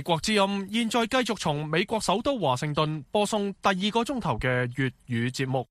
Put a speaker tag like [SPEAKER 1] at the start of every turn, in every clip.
[SPEAKER 1] 國之音現在繼續從美國首都華盛頓播送第二個鐘頭嘅粵語節目。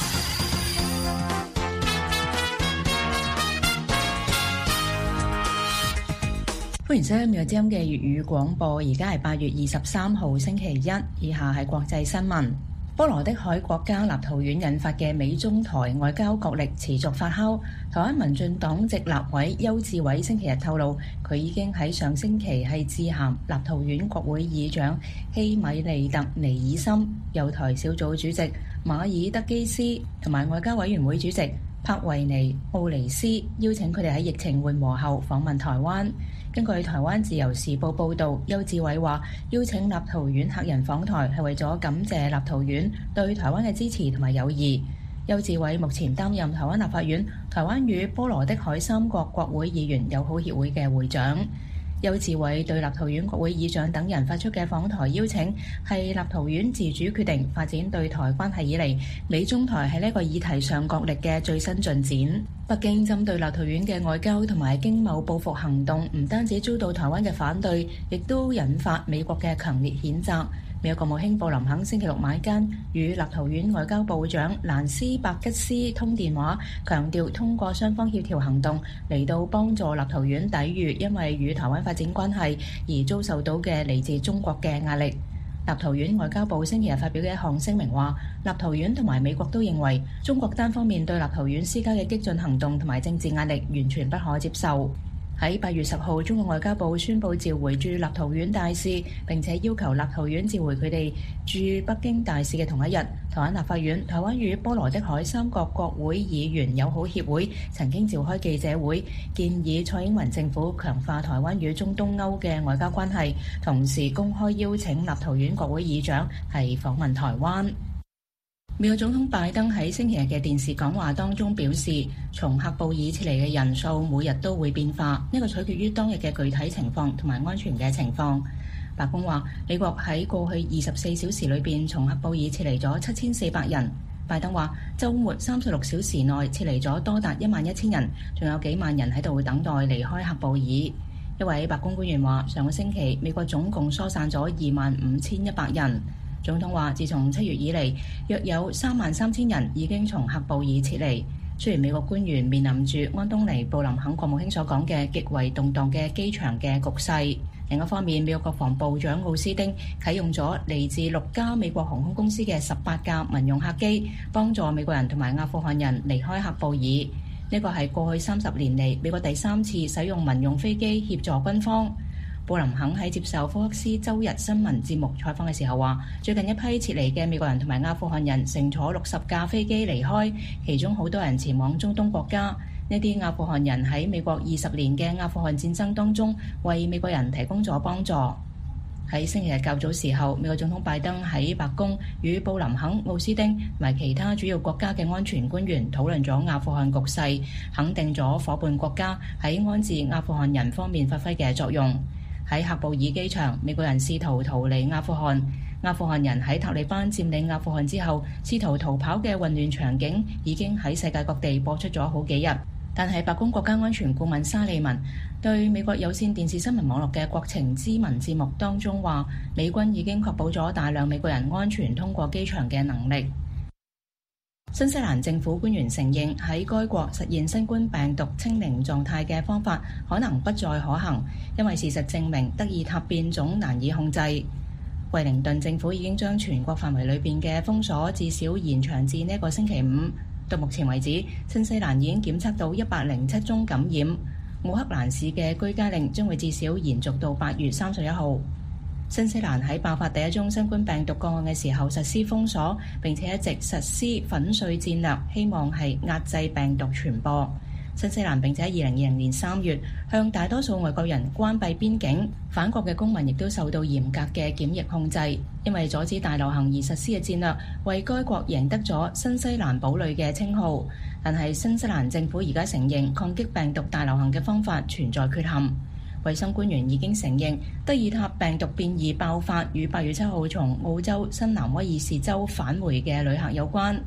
[SPEAKER 2] 歡迎收聽美國之音嘅粵語廣播，而家係8月23號星期一，以下係國際新聞。波羅的海國家立陶宛引發嘅美中台外交角力持續發酵。台灣民進黨籍立委邱志偉星期日透露，佢已經喺上星期係致函立陶宛國會議長希米利特尼爾森、友台小組主席馬爾德基斯同埋外交委員會主席帕維尼奧尼斯，邀請佢哋喺疫情緩和後訪問台灣。根據台灣自由時報報導，邱志偉話邀請立陶宛客人訪台係為咗感謝立陶宛對台灣嘅支持同埋友誼。邱志偉目前擔任台灣立法院台灣與波羅的海三國國會議員友好協會嘅會長。邱志偉對立陶宛國會議長等人發出嘅訪台邀請，係立陶宛自主決定發展對台關係以嚟，美中台喺呢個議題上角力嘅最新進展。北京針對立陶宛嘅外交同埋經貿報復行動，唔單止遭到台灣嘅反對，亦都引發美國嘅強烈譴責。美國國務卿布林肯星期六晚間與立陶宛外交部長蘭斯伯吉斯通電話，強調通過雙方協調行動嚟到幫助立陶宛抵禦因為與台灣發展關係而遭受到嘅嚟自中國嘅壓力。立陶宛外交部星期日發表嘅一項聲明話，立陶宛同埋美國都認為中國單方面對立陶宛施加嘅激進行動同埋政治壓力完全不可接受。喺8月10號，中國外交部宣布召回駐立陶宛大使，並且要求立陶宛召回佢哋駐北京大使嘅同一日，台灣立法院台灣與波羅的海三國國會議員友好協會曾經召開記者會，建議蔡英文政府強化台灣與中東歐嘅外交關係，同時公開邀請立陶宛國會議長係訪問台灣。美國總統拜登喺星期日嘅電視講話當中表示，從喀布爾撤離嘅人數每日都會變化，呢個取決於當日嘅具體情況同埋安全嘅情況。白宮話，美國喺過去24小時裏邊從喀布爾撤離咗7400人。拜登話，週末36小時內撤離咗多達11000人，仲有幾萬人喺度等待離開喀布爾。一位白宮官員話，上個星期美國總共疏散咗25100人。總統話，自從7月以嚟，約有33000人已經從喀布爾撤離。雖然美國官員面臨住安東尼布林肯國務卿所講嘅極為動盪嘅機場嘅局勢，另一方面，美國國防部長奧斯汀啟用咗嚟自6家美國航空公司嘅18架民用客機，幫助美國人同埋阿富汗人離開喀布爾。呢個係過去30年嚟美國第3次使用民用飛機協助軍方。布林肯喺接受福克斯周日新聞節目採訪嘅時候話，最近一批撤離嘅美國人同埋阿富汗人乘坐60架飛機離開，其中好多人前往中東國家。呢啲阿富汗人喺美國20年嘅阿富汗戰爭當中，為美國人提供咗幫助。喺星期日較早時候，美國總統拜登喺白宮與布林肯、奧斯汀同埋其他主要國家嘅安全官員討論咗阿富汗局勢，肯定咗夥伴國家喺安置阿富汗人方面發揮嘅作用。喺喀布爾機場，美國人試圖逃離阿富汗。阿富汗人喺塔利班佔領阿富汗之後，試圖逃跑嘅混亂場景已經喺世界各地播出咗好幾日。但係白宮國家安全顧問沙利文對美國有線電視新聞網絡嘅國情咨文節目當中話，美軍已經確保咗大量美國人安全通過機場嘅能力。新西蘭政府官員承認喺該國實現新冠病毒清零狀態嘅方法可能不再可行，因為事實證明德爾塔變種難以控制。惠靈頓政府已經將全國範圍裏邊嘅封鎖至少延長至呢個星期五。到目前為止，新西蘭已經檢測到107宗感染。奧克蘭市嘅居家令將會至少延續到8月31號。新西蘭喺爆發第一宗新冠病毒個案嘅時候實施封鎖，並且一直實施粉碎戰略，希望係壓制病毒傳播。新西蘭並且喺2020年3月向大多數外國人關閉邊境，返國嘅公民亦都受到嚴格嘅檢疫控制。因為阻止大流行而實施嘅戰略，為該國贏得咗新西蘭堡壘嘅稱號。但係新西蘭政府而家承認抗擊病毒大流行嘅方法存在缺陷。衛生官員已經承認德爾塔病毒變異爆發與8月7號從澳洲新南威爾士州返回嘅旅客有關。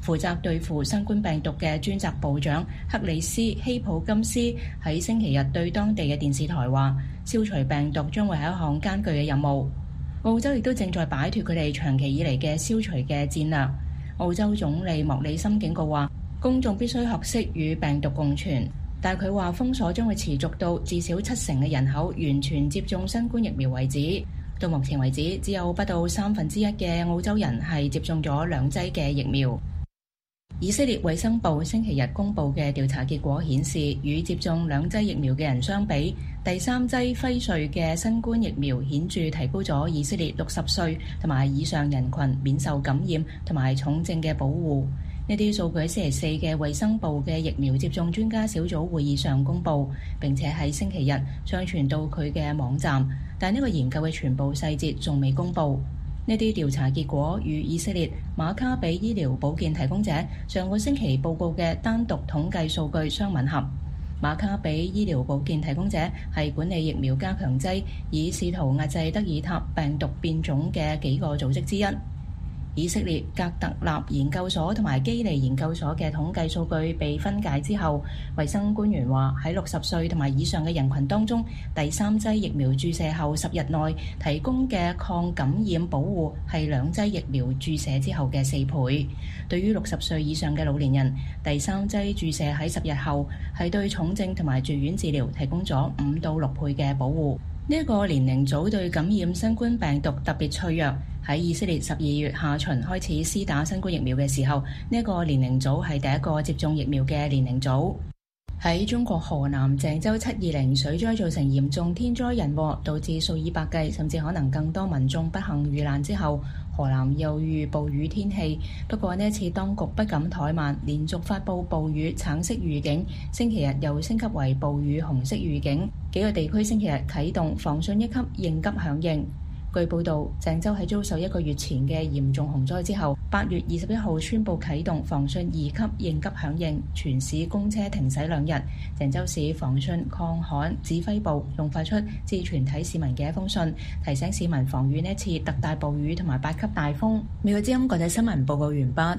[SPEAKER 2] 負責對付新冠病毒嘅專責部長克里斯希普金斯喺星期日對當地嘅電視台話，消除病毒將會係一項艱巨嘅任務。澳洲亦都正在擺脫佢哋長期以嚟嘅消除嘅戰略。澳洲總理莫里森警告話，公眾必須學識與病毒共存，但佢話封鎖將會持續到至少70%嘅人口完全接種新冠疫苗為止。到目前為止，只有不到1/3嘅澳洲人係接種咗2劑嘅疫苗。以色列衛生部星期日公布嘅調查結果顯示，與接種2劑疫苗嘅人相比，第3劑輝瑞嘅新冠疫苗顯著提高咗以色列60歲同埋以上人群免受感染同埋重症嘅保護。呢啲數據喺星期四嘅衛生部嘅疫苗接種專家小組會議上公布，並且喺星期日上傳到佢嘅網站，但呢個研究嘅全部細節仲未公布。呢啲調查結果與以色列馬卡比醫療保健提供者上個星期報告嘅單獨統計數據相吻合。馬卡比醫療保健提供者係管理疫苗加強劑，以試圖壓制德爾塔病毒變種嘅幾個組織之一。以色列格特納研究所同埋基利研究所嘅統計數據被分解之後，衛生官員話喺60歲同埋以上嘅人群當中，第3劑疫苗注射後10日內提供嘅抗感染保護係2劑疫苗注射之後嘅4倍。對於60歲以上嘅老年人，第3劑注射喺10日後係對重症同埋住院治療提供咗5到6倍嘅保護。呢一個年齡組對感染新冠病毒特別脆弱。喺以色列12月下旬開始施打新冠疫苗嘅時候，呢一個年齡組係第一個接種疫苗嘅年齡組。喺中國河南鄭州720水災造成嚴重天災人禍，導致數以百計甚至可能更多民眾不幸遇難之後，河南又遇暴雨天氣。不過呢一次當局不敢怠慢，連續發布暴雨橙色預警，星期日又升級為暴雨紅色預警，幾個地區星期日啟動防汛1級應急響應。據報道，鄭州喺遭受1個月前嘅嚴重洪災之後，8月21號宣布啟動防汛2級應急響應，全市公車停駛2日。鄭州市防汛抗旱指揮部仲發出致全體市民嘅一封信，提醒市民防禦呢次特大暴雨同埋8級大風。美國之音國際新聞報告完畢。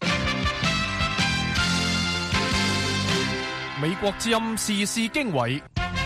[SPEAKER 1] 美國之音時事經緯。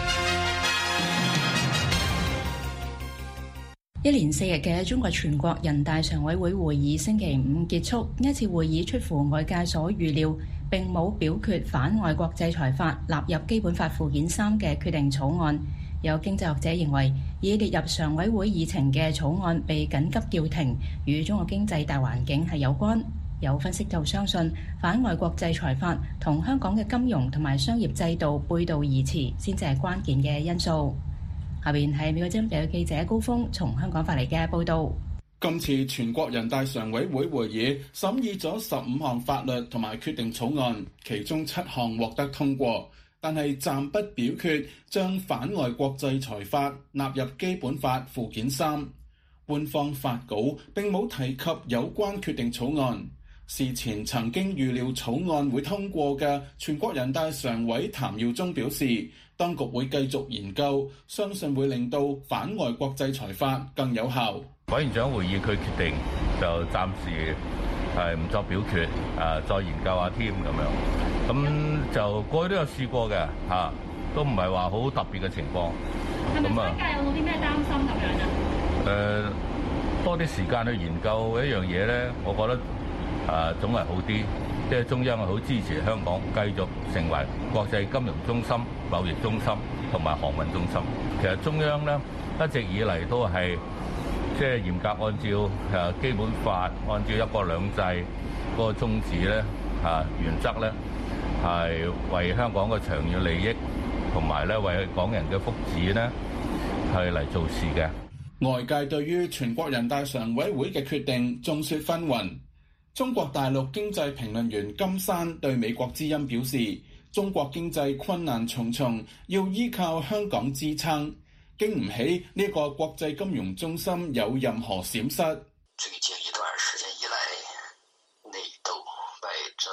[SPEAKER 2] 一連4日嘅中國全國人大常委會會議星期五結束，呢次會議出乎外界所預料，並冇表決反外國制裁法納入基本法附件3嘅決定草案。有經濟學者認為，已列入常委會議程嘅草案被緊急叫停，與中國經濟大環境係有關。有分析就相信，反外國制裁法同香港嘅金融同埋商業制度背道而馳，先至係關鍵嘅因素。下邊係美國之音嘅記者高峰從香港發嚟嘅報道。
[SPEAKER 3] 今次全國人大常委會會議審議咗15項法律同埋決定草案，其中7項獲得通過，但係暫不表決將反外國制裁法納入基本法附件3。官方發稿並冇提及有關決定草案。事前曾經預料草案會通過嘅全國人大常委譚耀宗表示，當局會繼續研究，相信會令到反外國制裁法更有效。
[SPEAKER 4] 委員長會議佢決定就暫時係唔作表決，再研究下添咁樣。咁就過去都有試過嘅嚇，都唔係話好特別嘅情況。
[SPEAKER 5] 係咪商界有冇啲咩擔心咁樣啊？
[SPEAKER 4] 多啲時間去研究一樣嘢咧，我覺得總係好啲。即係中央係好支持香港繼續成為國際金融中心、貿易中心同埋航運中心。其實中央咧一直以嚟都係即係嚴格按照基本法、按照一國兩制嗰個宗旨咧原則咧，係為香港嘅長遠利益同埋咧為港人嘅福祉咧係嚟做事嘅。
[SPEAKER 3] 外界對於全國人大常委會嘅決定眾說紛紜。中國大陸經濟評論員金山對美國之音表示，中國經濟困難重重，要依靠香港支撐，經唔起呢個國際金融中心有任何閃失。
[SPEAKER 6] 最近一段時間以來，內鬥外爭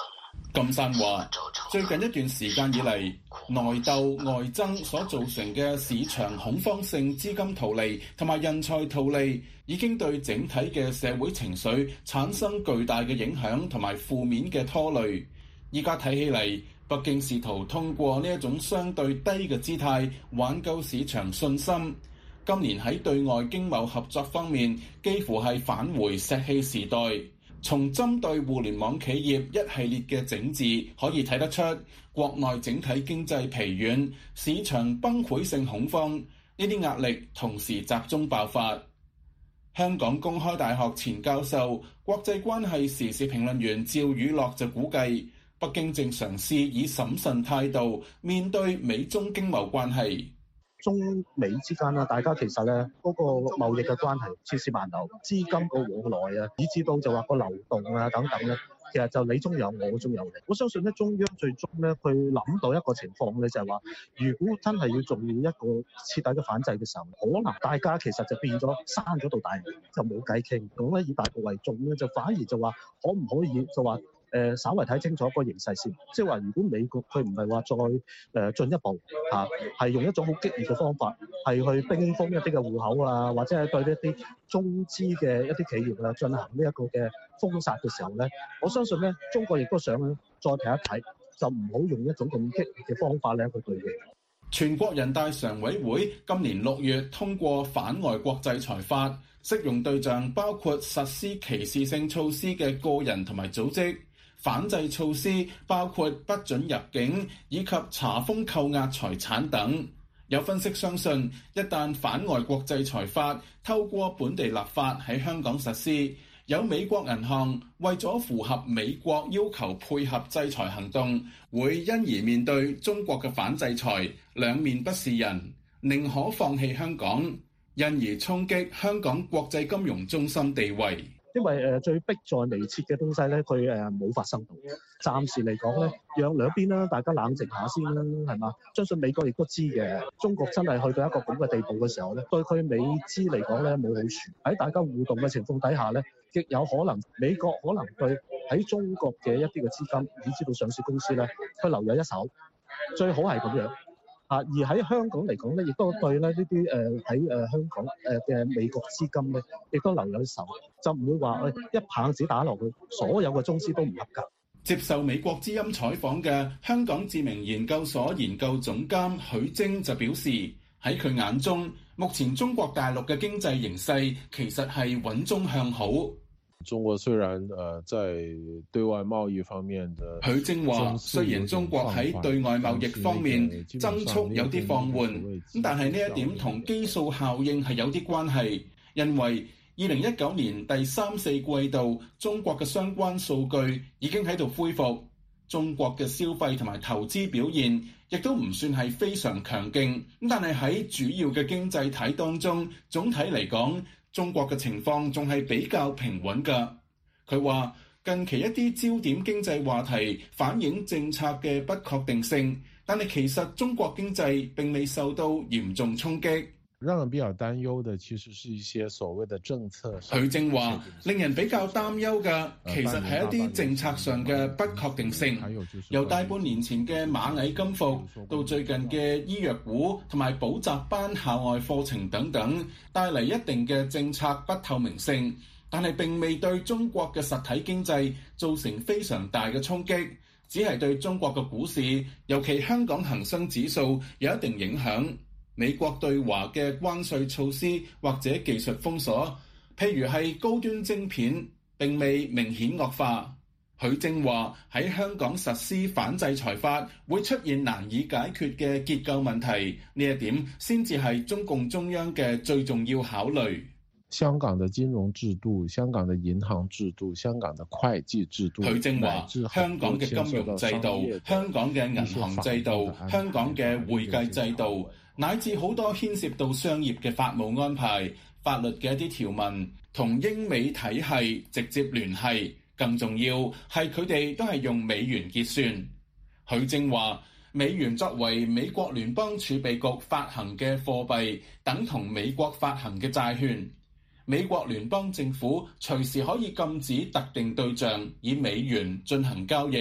[SPEAKER 3] 金山話：最近一段時間以嚟，內鬥外爭所造成嘅市場恐慌性資金逃離同埋人才逃離，已經對整體嘅社會情緒產生巨大嘅影響同埋負面嘅拖累。依家睇起嚟，北京試圖通過呢一種相對低嘅姿態挽救市場信心。今年喺對外經貿合作方面，幾乎係返回石器時代。從針對互聯網企業一系列嘅整治可以睇得出，國內整體經濟疲軟，市場崩潰性恐慌，呢啲壓力同時集中爆發。香港公開大學前教授、國際關係時事評論員趙宇樂就估計，北京正嘗試以審慎態度面對美中經貿關係。
[SPEAKER 6] 中美之間啦，大家其實咧嗰個貿易嘅關係千絲萬縷，資金個往來啊，以至到就話個流動啊等等咧，其實就你中有我中有你。我相信咧，中央最終咧佢諗到一個情況咧，就係話，如果真係要做一個徹底嘅反制嘅時候，可能大家其實就變咗閂咗道大門，就冇計傾。咁咧以大局為重咧，就反而就話可唔可以就話稍微睇清楚個形勢先，即係話如果美國佢唔係話再進一步嚇，係用一種好激烈嘅方法，係去冰封一啲嘅戶口啊，或者係對一啲中資嘅一啲企業啊進行呢一個嘅封殺嘅時候咧，我相信咧中國亦都想再睇一睇，就唔好用一種咁激烈嘅方法咧去對應。
[SPEAKER 3] 全國人大常委會今年6月通過反外國制裁法，適用對象包括實施歧視性措施嘅個人同埋組織。反制措施包括不准入境以及查封扣押財產等。有分析相信，一旦反外國制裁法透過本地立法喺香港實施，有美國銀行為咗符合美國要求配合制裁行動，會因而面對中國嘅反制裁，兩面不是人，寧可放棄香港，因而衝擊香港國際金融中心地位。
[SPEAKER 6] 因為最迫在眉睫嘅東西咧，佢冇發生到。暫時嚟講咧，讓兩邊啦，大家冷靜下先啦，係嘛？相信美國亦都知嘅，中國真係去到一個咁嘅地步嘅時候咧，對佢美資嚟講咧冇好處。喺大家互動嘅情況底下咧，極有可能美國可能對喺中國嘅一啲嘅資金，以至到上市公司咧，佢留有一手，最好係咁樣。而喺香港嚟講咧，亦都對咧呢啲喺香港嘅美國資金咧，亦都留有一手，就唔會話一棒子打落去，所有嘅中資都唔合格。
[SPEAKER 3] 接受美國之音採訪嘅香港智明研究所研究總監許晶就表示，喺佢眼中，目前中國大陸嘅經濟形勢其實係穩中向好。
[SPEAKER 7] 中國雖然在對外貿易方面的，
[SPEAKER 3] 許晶話，雖然中國喺對外貿易方面增速有啲放緩，咁但係呢一點同基數效應係有啲關係，因為2019年第3、4季度中國嘅相關數據已經喺度恢復，中國嘅消費同埋投資表現亦都唔算係非常強勁，咁但係喺主要嘅經濟體當中，總體嚟講，中國嘅情況仲係比較平穩㗎。佢話近期一啲焦點經濟話題反映政策嘅不確定性，但係其實中國經濟並未受到嚴重衝擊。
[SPEAKER 7] 讓人比較擔憂的其實是一些所謂的政策。
[SPEAKER 3] 許晶話令人比較擔憂嘅其實係一啲政策上嘅不確定性，由大半年前嘅螞蟻金服到最近嘅醫藥股同埋補習班校外課程等等，帶嚟一定嘅政策不透明性，但係並未對中國嘅實體經濟造成非常大嘅衝擊，只係對中國嘅股市，尤其香港恒生指數有一定影響。美國對華嘅關稅措施或者技術封鎖，譬如係高端晶片，並未明顯惡化。許晶話喺香港實施反制裁法會出現難以解決嘅結構問題，呢一點先至係中共中央嘅最重要考慮。
[SPEAKER 7] 香港的金融制度、香港的銀行制度、香港的會計制度，
[SPEAKER 3] 許晶話香港嘅金融制度、香港嘅銀行制度、香港嘅會計制度，乃至好多牽涉到商業嘅法務安排、法律嘅一啲條文，同英美體系直接聯繫。更重要係佢哋都係用美元結算。許晶話美元作為美國聯邦儲備局發行嘅貨幣，等同美國發行嘅債券。美國聯邦政府隨時可以禁止特定對象以美元進行交易。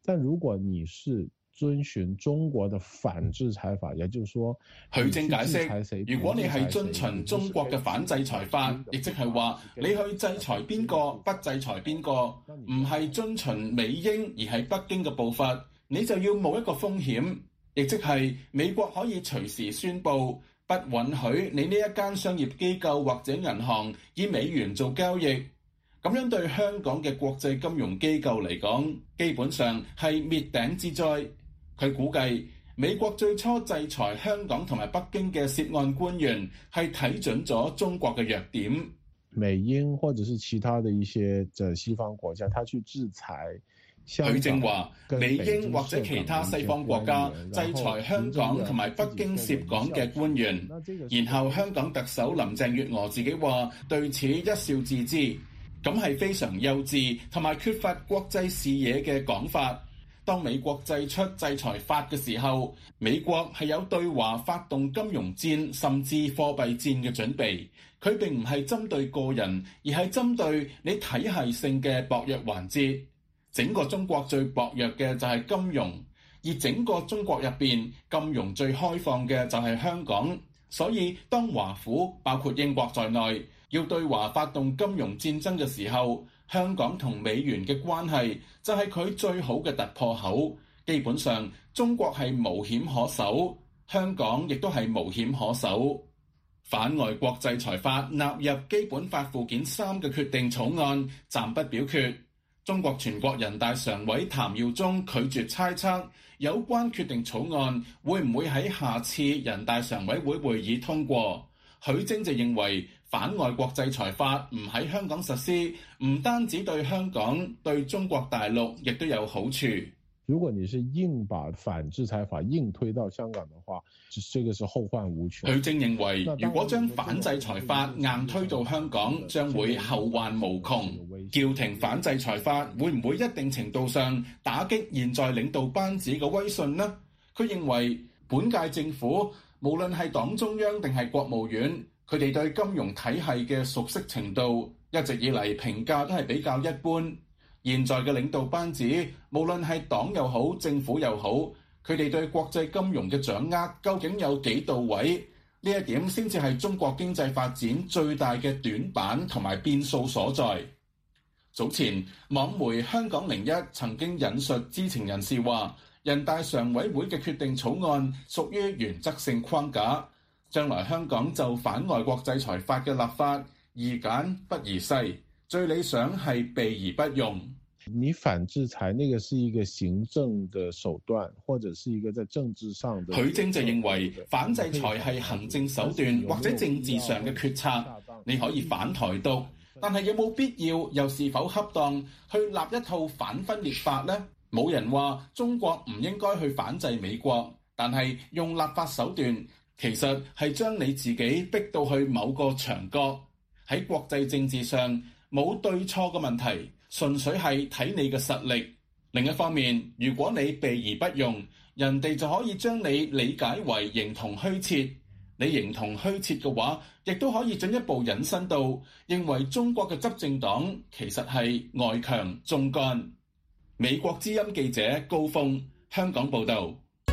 [SPEAKER 7] 但如果你是遵循中國的反制裁法，也就是說，
[SPEAKER 3] 許正解釋，如果你係遵循中國嘅反制裁法，亦即係話你去制裁邊個，不制裁邊個，唔係遵循美英而係北京嘅步伐，你就要冒一個風險，亦即係美國可以隨時宣布不允許你呢一間商業機構或者銀行以美元做交易。咁樣對香港嘅國際金融機構嚟講，基本上係滅頂之災。佢估計美國最初制裁香港同埋北京嘅涉案官員係睇準咗中國嘅弱點。
[SPEAKER 7] 美英或者是其他的一些西方國家，他去制裁
[SPEAKER 3] 許正話，美英或者其他西方國家制裁香港同埋北京涉港嘅官員，然後香港特首林鄭月娥自己話對此一笑置之，咁係非常幼稚同埋缺乏國際視野嘅講法。當美國祭出制裁法嘅時候，美國係有對華發動金融戰甚至貨幣戰嘅準備。佢並唔係針對個人，而係針對你體系性嘅薄弱環節。整個中國最薄弱嘅就係金融，而整個中國入邊金融最開放嘅就係香港。所以當華府包括英國在內要對華發動金融戰爭嘅時候，香港同美元嘅關係就係佢最好嘅突破口。基本上中國係無險可守，香港亦都係無險可守。反外國制裁法納入基本法附件3嘅決定草案暫不表決。中國全國人大常委譚耀宗拒絕猜測有關決定草案會唔會喺下次人大常委會會議通過。許正就認為反外國制裁法唔喺香港實施，唔單止對香港，對中國大陸亦都有好處。
[SPEAKER 7] 如果你是硬把反制裁法硬推到香港的話，這個是後患無窮。
[SPEAKER 3] 許正認為，如果將反制裁法硬推到香港，將會後患無窮。叫停反制裁法會唔會一定程度上打擊現在領導班子嘅威信呢？佢認為本屆政府無論係黨中央定係國務院，佢哋對金融體系嘅熟悉程度一直以嚟評價都係比較一般。現在嘅領導班子，無論係黨又好，政府又好，佢哋對國際金融嘅掌握究竟有幾到位？呢一點先至係中國經濟發展最大嘅短板同埋變數所在。早前網媒香港01曾經引述知情人士話，人大常委會嘅決定草案屬於原則性框架，將來香港就反外國制裁法嘅立法宜簡不宜細，最理想係避而不用。
[SPEAKER 7] 你反制裁那個是一個行政的手段，或者是一個在政治上的。
[SPEAKER 3] 許正就認為反制裁係行政手段或者政治上嘅決策，你可以反台獨，但係有冇必要又是否恰當去立一套反分裂法呢？冇人話中國唔應該去反制美國，但係用立法手段其實係將你自己逼到去某個牆角。喺國際政治上冇對錯嘅問題，純粹係睇你嘅實力。另一方面，如果你避而不用，人哋就可以將你理解為形同虛設。你形同虛設嘅話，亦都可以進一步引申到認為中國嘅執政黨其實係外強中乾。美國之音記者高峰，香港報導。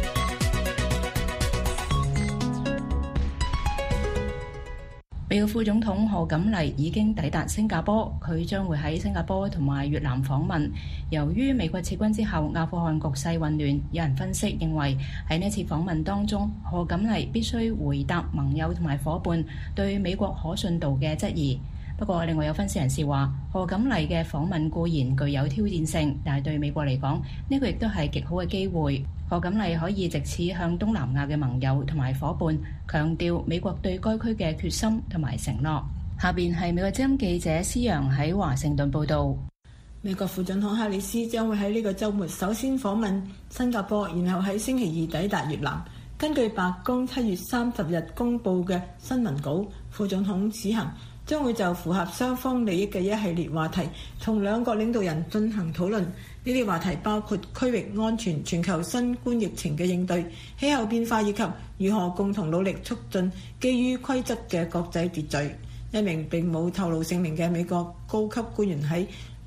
[SPEAKER 2] 美國副總統賀錦麗已經抵達新加坡，佢將會喺新加坡同埋越南訪問。由於美國撤軍之後，阿富汗局勢混亂，有人分析認為喺呢次訪問當中，賀錦麗必須回答盟友同埋夥伴對美國可信度嘅質疑。不過，另外有分析人士話，賀錦麗嘅訪問固然具有挑戰性，但係對美國嚟講，呢個亦都係極好嘅機會。賀錦麗可以藉此向東南亞嘅盟友同埋夥伴強調美國對該區嘅決心同埋承諾。下邊係美國之音記者施洋喺華盛頓報導。
[SPEAKER 8] 美國副總統哈里斯將會喺呢個週末首先訪問新加坡，然後喺星期二抵達越南。根據白宮7月30日公佈嘅新聞稿，副總統此行將會就符合雙方利益嘅一系列話題同兩國領導人進行討論。呢啲話題包括區域安全、全球新冠疫情嘅應對、氣候變化以及如何共同努力促進基於規則嘅國際秩序。一名並冇透露姓名嘅美國高級官員喺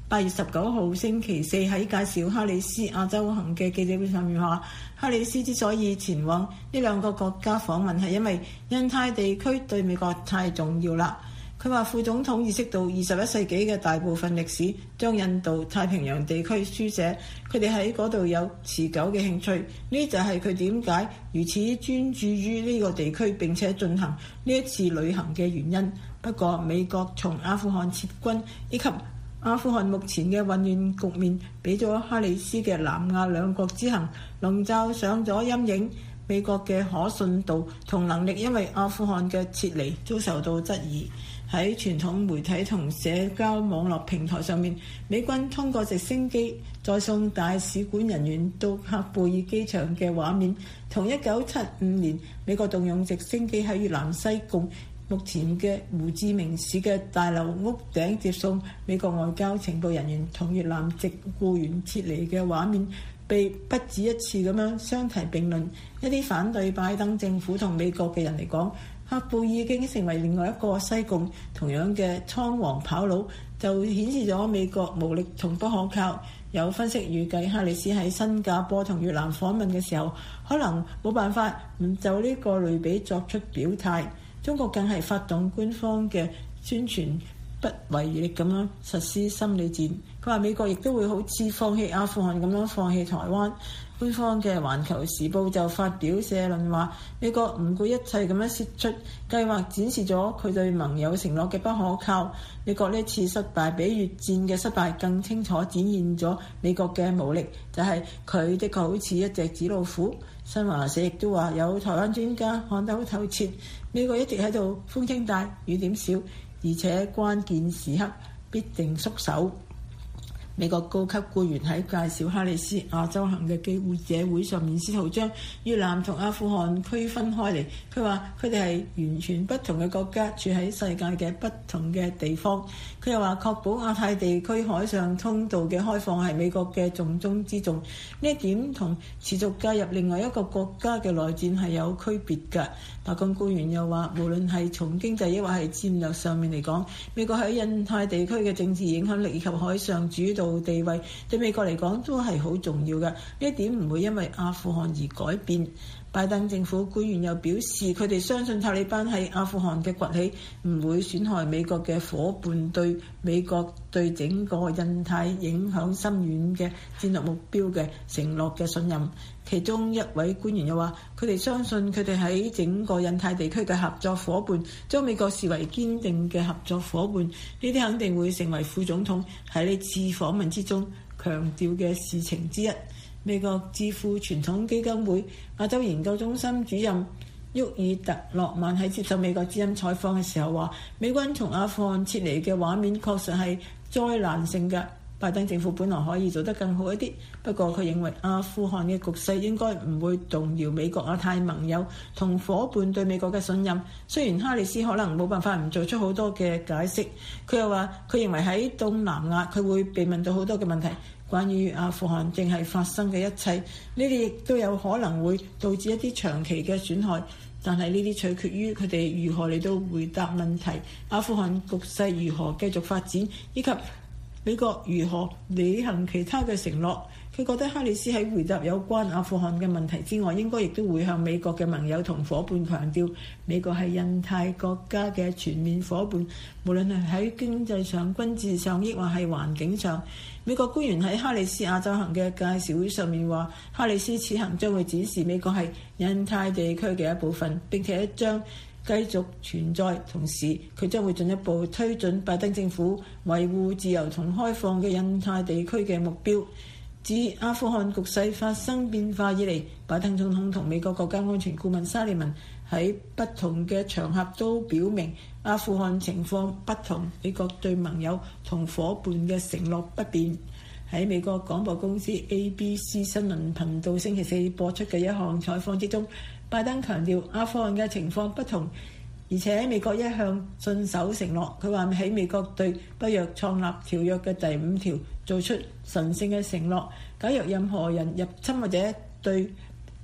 [SPEAKER 8] 8月19號星期四喺介紹哈里斯亞洲行嘅記者會上面話，哈里斯之所以前往呢兩個國家訪問係因為印太地區對美國太重要啦。佢話副總統意識到21世紀嘅大部分歷史將印度太平洋地區書寫，佢哋喺嗰度有持久嘅興趣，呢就係佢點解如此專注於呢個地區並且進行呢一次旅行嘅原因。不過美國從阿富汗撤軍以及阿富汗目前嘅混亂局面，俾咗哈里斯嘅南亞兩國之行籠罩上咗陰影。美國嘅可信度同能力因為阿富汗嘅撤離遭受到質疑。喺傳統媒體同社交網絡平台上面，美軍通過直升機載送大使館人員到喀布爾機場嘅畫面，同1975年美國動用直升機喺越南西貢目前嘅胡志明市嘅大樓屋頂接送美國外交情報人員同越南籍僱員撤離嘅畫面，被不止一次咁樣相提並論。一啲反對拜登政府同美國嘅人嚟講，喀布爾已經成為另外一個西貢，同樣嘅倉皇跑路就顯示咗美國無力同不可靠。有分析預計，哈里斯喺新加坡同越南訪問嘅時候，可能冇辦法唔就呢個類比作出表態。中國更係發動官方嘅宣傳，不遺餘力咁樣實施心理戰。佢話美國亦都會好似放棄阿富汗咁樣放棄台灣。官方嘅《環球時報》就發表社論話，美國唔顧一切咁樣釋出計劃，展示咗佢對盟友承諾嘅不可靠。美國呢次失敗比越戰嘅失敗更清楚展現咗美國嘅無力，就係佢的確好似一隻紙老虎。新華社亦都話有台灣專家看得好透徹，美國一直喺度風聲大雨點小，而且關鍵時刻必定縮手。美國高級官員喺介紹哈里斯亞洲行嘅記者會上面，試圖將越南同阿富汗區分開嚟。佢話佢哋係完全不同嘅國家，處喺世界嘅不同嘅地方。佢又話確保亞太地區海上通道嘅開放係美國嘅重中之重。呢一點同持續介入另外一個國家嘅內戰係有區別㗎。白宮官員又話，無論係從經濟抑或係戰略上面嚟講，美國喺印太地區嘅政治影響力以及海上主導地位對美國嚟講都係好重要嘅，呢一點唔會因為阿富汗而改變。拜登政府官員又表示，佢哋相信塔利班喺阿富汗嘅崛起唔會損害美國嘅夥伴對美國對整個印太影響深遠嘅戰略目標嘅承諾嘅信任。其中一位官員又話，佢哋相信佢哋喺整個印太地區嘅合作夥伴將美國視為堅定嘅合作夥伴，呢啲肯定會成為副總統喺呢次訪問之中強調嘅事情之一。美國智庫傳統基金會亞洲研究中心主任沃爾特洛曼喺接受美國之音採訪嘅時候話，美軍從阿富汗撤離嘅畫面確實係災難性嘅。拜登政府本來可以做得更好一啲，不過佢認為阿富汗嘅局勢應該唔會動搖美國亞太盟友同夥伴對美國嘅信任。雖然哈里斯可能冇辦法唔做出好多嘅解釋，佢又話佢認為喺東南亞佢會被問到好多嘅問題，關於阿富汗正係發生嘅一切，呢啲亦都有可能會導致一啲長期嘅損害，但係呢啲取決於佢哋如何嚟到回答問題，阿富汗局勢如何繼續發展，以及美國如何履行其他嘅承諾。佢覺得哈里斯喺回答有關阿富汗嘅問題之外，應該亦都會向美國嘅盟友同夥伴強調，美國係印太國家嘅全面夥伴，無論係喺經濟上、軍事上，抑或係環境上。美國官員喺哈里斯亞洲行嘅介紹會上面話，哈里斯此行將會展示美國係印太地區嘅一部分，並且將繼續存在，同時佢將會進一步推進拜登政府維護自由同開放嘅印太地區嘅目標。自阿富汗局勢發生變化以嚟，拜登總統同美國國家安全顧問沙利文喺不同嘅場合都表明阿富汗情況不同，美國對盟友同夥伴嘅承諾不變。喺美國廣播公司 ABC 新聞頻道星期四播出嘅一項採訪之中，拜登強調阿富汗嘅情況不同，而且美國一向信守承諾。佢話喺美國對北約創立條約嘅第5條做出神聖嘅承諾，假若任何人入侵或者對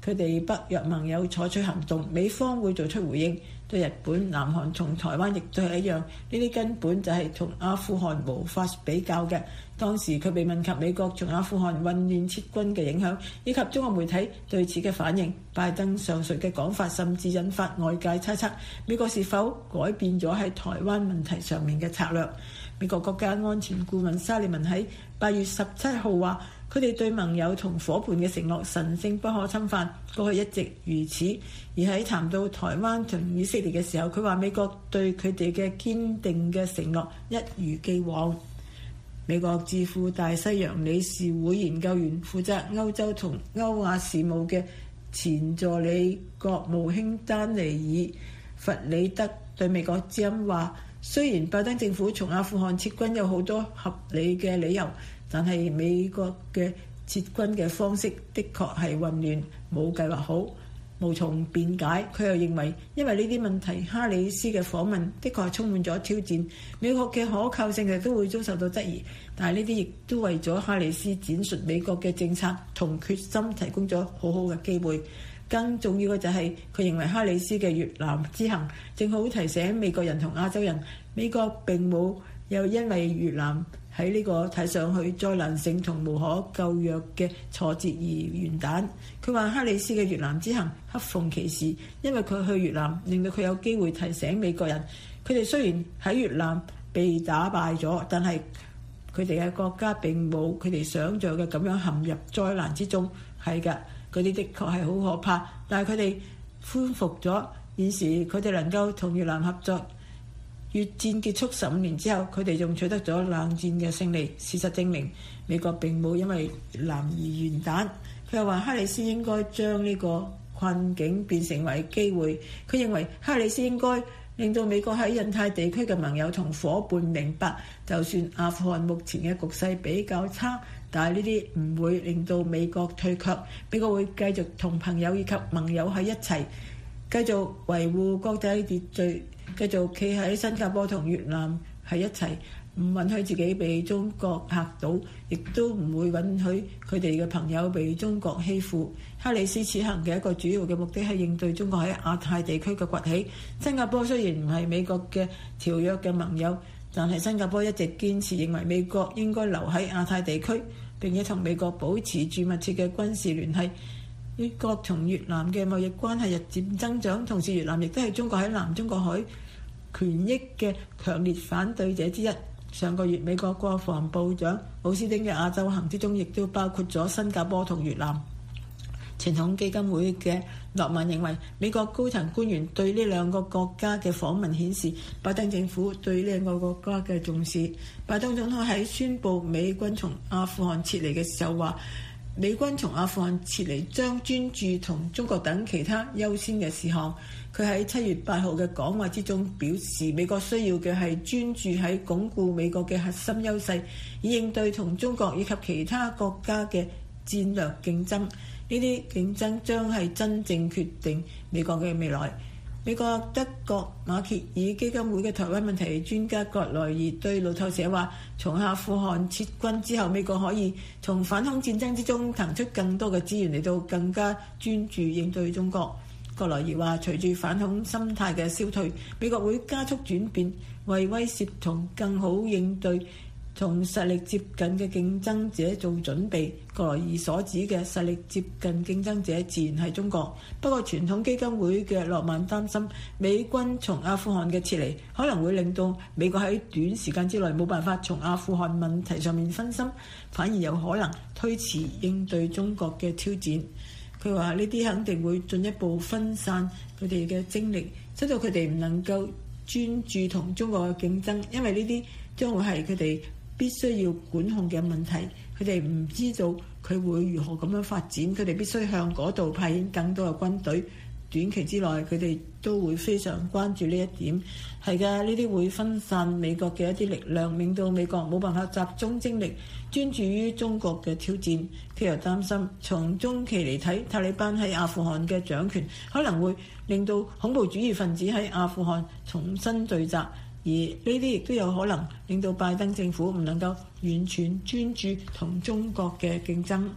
[SPEAKER 8] 佢哋北約盟友採取行動，美方會做出回應。對日本、南韓同台灣亦都係一樣，呢啲根本就係同阿富汗無法比較嘅。當時佢被問及美國從阿富汗混亂撤軍嘅影響，以及中國媒體對此嘅反應，拜登上述嘅講法甚至引發外界猜測美國是否改變咗喺台灣問題上面嘅策略。美國國家安全顧問沙利文喺8月17號話，佢哋對盟友同夥伴嘅承諾神聖不可侵犯，過去一直如此。而喺談到台灣同以色列嘅時候，佢話美國對佢哋嘅堅定嘅承諾一如既往。美國智庫大西洋理事會研究員負責歐洲同歐亞事務嘅前助理國務卿丹尼爾弗里德對美國之音話，雖然拜登政府從阿富汗撤軍有好多合理嘅理由，但係美國嘅撤軍嘅方式的確係混亂，冇計劃好，無從辯解。佢又認為，因為呢啲問題，哈里斯嘅訪問的確係充滿咗挑戰，美國嘅可靠性亦都會遭受到質疑。但係呢啲亦都為咗哈里斯展述美國嘅政策同決心提供咗好好嘅機會。更重要嘅就係佢認為哈里斯嘅越南之行正好提醒美國人同亞洲人，美國並冇又因為越南喺呢個睇上去災難性同無可救藥嘅挫折而完蛋。佢話哈里斯嘅越南之行恰逢其時，因為佢去越南令到佢有機會提醒美國人，佢哋雖然喺越南被打敗咗，但係佢哋嘅國家並冇佢哋想像嘅咁樣陷入災難之中。係㗎，嗰啲的確係好可怕，但係佢哋恢復咗。現時佢哋能夠同越南合作。越戰結束15年之後，佢哋仲取得咗冷戰嘅勝利。事實證明，美國並冇因為越南而完蛋。佢又話哈里斯應該將呢個困境變成為機會。佢認為哈里斯應該令到美國喺印太地區嘅盟友同夥伴明白，就算阿富汗目前嘅局勢比較差，但係呢啲唔會令到美國退卻。美國會繼續同朋友以及盟友喺一齊，繼續維護國際秩序。繼續企喺新加坡同越南喺一齊，唔允許自己被中國嚇倒，亦都唔會允許佢哋嘅朋友被中國欺負。哈里斯此行嘅一個主要嘅目的係應對中國喺亞太地區嘅崛起。新加坡雖然唔係美國嘅條約嘅盟友，但係新加坡一直堅持認為美國應該留喺亞太地區，並且同美國保持住密切嘅軍事聯繫。美國同越南嘅貿易關係日漸增長，同時越南亦都係中國喺南中國海權益嘅強烈反對者之一。上個月美國國防部長奧斯汀嘅亞洲行之中，亦都包括咗新加坡同越南。傳統基金會嘅諾曼認為，美國高層官員對呢兩個國家嘅訪問顯示，拜登政府對呢兩個國家嘅重視。拜登總統喺宣布美軍從阿富汗撤離嘅時候話，美軍從阿富汗撤離將專注同中國等其他優先嘅事項。佢喺7月8號嘅講話之中表示，美國需要嘅係專注喺鞏固美國嘅核心優勢，以應對同中國以及其他國家嘅戰略競爭。呢啲競爭將係真正決定美國嘅未來。美國德國馬歇爾基金會嘅台灣問題專家葛萊爾對路透社話，從阿富汗撤軍之後，美國可以從反恐戰爭之中騰出更多嘅資源嚟到更加專注應對中國。葛萊爾話，隨住反恐心態嘅消退，美國會加速轉變，為威懾同更好應對同實力接近嘅競爭者做準備。葛萊爾所指嘅實力接近競爭者自然係中國。不過傳統基金會嘅諾曼擔心，美軍從阿富汗嘅撤離可能會令到美國喺短時間之內冇辦法從阿富汗問題上面分心，反而有可能推遲應對中國嘅挑戰。佢話呢啲肯定會進一步分散佢哋嘅精力，使到佢哋唔能夠專注同中國嘅競爭，因為呢啲將會係佢哋必須要管控嘅問題。佢哋唔知道佢會如何咁樣發展，佢哋必須向嗰度派遣更多嘅軍隊。短期之內，佢哋都會非常關注呢一點。係㗎，呢啲會分散美國嘅一啲力量，令到美國冇辦法集中精力專注於中國嘅挑戰。佢又擔心，從中期嚟睇，塔利班喺阿富汗嘅掌權可能會令到恐怖主義分子喺阿富汗重新聚集，而呢啲亦都有可能令到拜登政府唔能夠完全專注同中國嘅競爭。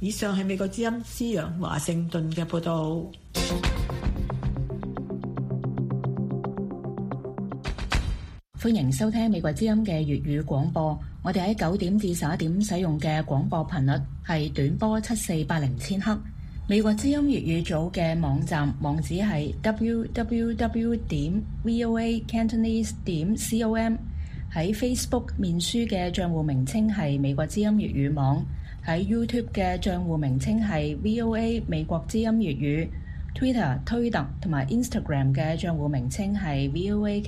[SPEAKER 8] 以上係美國之音施陽華盛頓嘅報導。
[SPEAKER 2] 歡迎收聽美國之音嘅粵語廣播。我哋喺9點至11點使用嘅廣播頻率係短波7480千赫。美國之音粵語組嘅網站網址係 www.voacantonese.com。喺 Facebook 面書嘅賬戶名稱係美國之音粵語網。喺 YouTube 嘅賬戶名稱係 VOA 美國之音粵語。Twitter 推特同埋 Instagram 嘅賬戶名稱係 VOA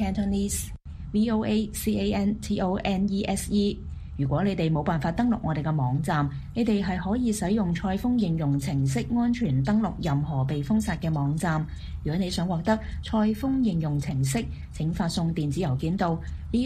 [SPEAKER 2] Cantonese。VOACANTONESE。如果你哋冇辦法登錄我哋嘅網站，你哋係可以使用賽風應用程式安全登錄任何被封殺嘅網站。如果你想獲得賽風應用程式，請發送電子郵件到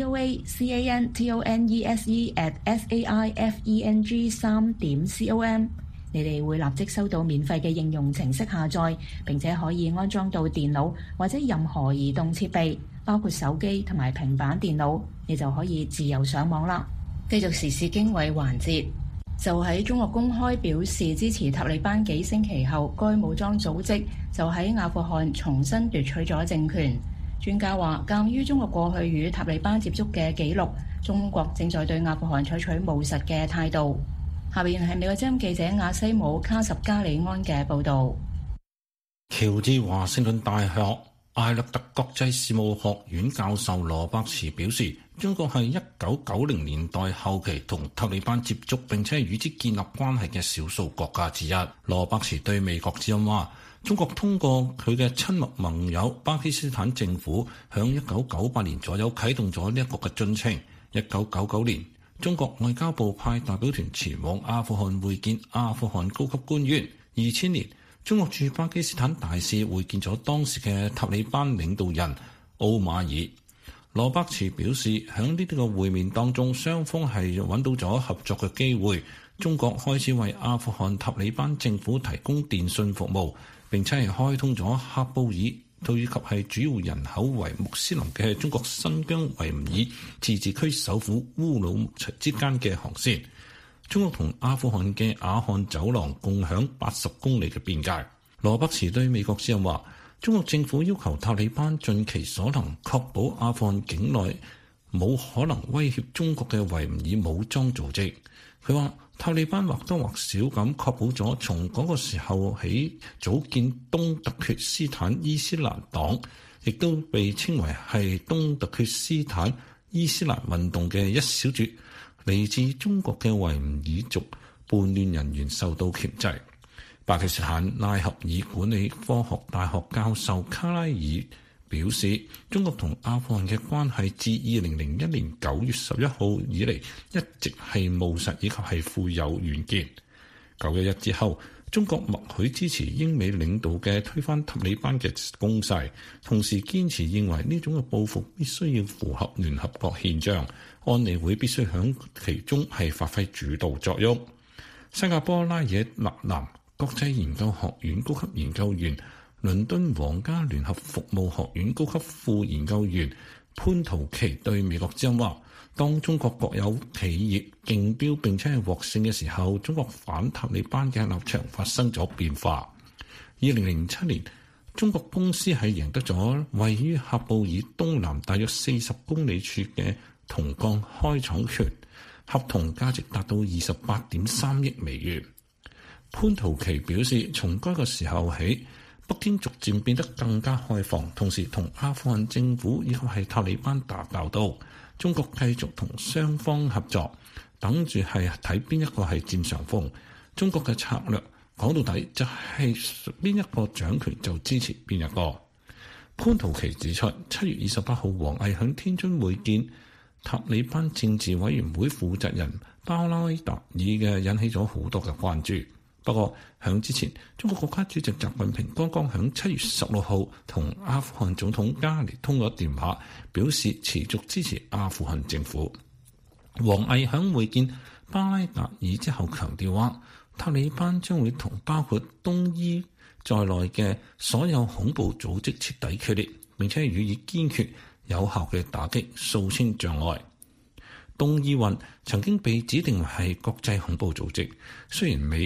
[SPEAKER 2] voacantonese@saifeng3.com。你哋會立即收到免費嘅應用程式下載，並且可以安裝到電腦或者任何移動設備，包括手機同埋平板電腦，你就可以自由上網啦。繼續時事經緯環節，就喺中國公開表示支持塔利班幾星期後，該武裝組織就喺阿富汗重新奪取咗政權。專家話，鑑於中國過去與塔利班接觸嘅記錄，中國正在對阿富汗採取務實嘅態度。下邊係美國之音記者亞西姆卡什加里安嘅報導。
[SPEAKER 9] 喬治華盛頓大學艾勒特國際事務學院教授羅伯茨表示，中國係1990年代後期同塔利班接觸並且與之建立關係嘅少數國家之一。羅伯茨對美國之音話，中國通過佢嘅親密盟友巴基斯坦政府，響1998年左右啟動咗呢一個嘅進程。1999年，中國外交部派代表團前往阿富汗會見阿富汗高級官員。2000年，中國駐巴基斯坦大使會見咗當時嘅塔利班領導人奧馬爾。羅伯茨表示，喺呢啲個會面當中，雙方係揾到咗合作嘅機會。中國開始為阿富汗塔利班政府提供電信服務，並且係開通咗喀布爾以及係主要人口為穆斯林嘅中國新疆維吾爾自治區首府烏魯木齊之間嘅航線。中國同阿富汗嘅阿汗走廊共享80公里嘅邊界。羅伯茨對美國之音話，中國政府要求塔利班盡其所能確保阿富汗境內冇可能威脅中國嘅維吾爾武裝組織。佢話塔利班或多或少咁確保咗從嗰個時候起組建東突厥斯坦伊斯蘭黨，亦都被稱為係東突厥斯坦伊斯蘭運動嘅一小撮嚟自中國嘅維吾爾族叛亂人員受到鉗制。巴基斯坦拉合爾管理科學大學教授卡拉爾表示，中國同阿富汗嘅關係自2001年9月11號以嚟一直係務實以及係富有遠見。911之後，中國默許支持英美領導嘅推翻塔利班嘅攻勢，同時堅持認為呢種嘅報復必須要符合聯合國憲章，安理會必須響其中係發揮主導作用。新加坡拉惹勒南國際研究學院高級研究員、倫敦皇家聯合服務學院高級副研究員潘圖奇對美國之音話，當中國國有企業競標並且係獲勝嘅時候，中國反塔利班嘅立場發生咗變化。2007年，中國公司係贏得咗位於喀布爾東南大約40公里處嘅銅鋼開採權，合同價值達到28.3億美元。潘圖奇表示，從該個時候起，北京逐漸變得更加開放，同時同阿富汗政府以及係塔利班打交道。中國繼續同雙方合作，等住係睇邊一個係佔上風。中國嘅策略講到底就係邊一個掌權就支持邊一個。潘圖奇指出，7月28號王毅響天津會見塔利班政治委員會負責人巴拉達爾嘅，引起咗好多嘅關注。不過，響之前，中國國家主席習近平剛剛響7月16號同阿富汗總統加尼通咗電話，表示持續支持阿富汗政府。王毅響會見巴拉達爾之後強調話，塔利班將會同包括東伊在內嘅所有恐怖組織徹底決裂，並且予以堅決有效嘅打擊，掃清障礙。東伊運曾經被指定為係國際恐怖組織，雖然美國、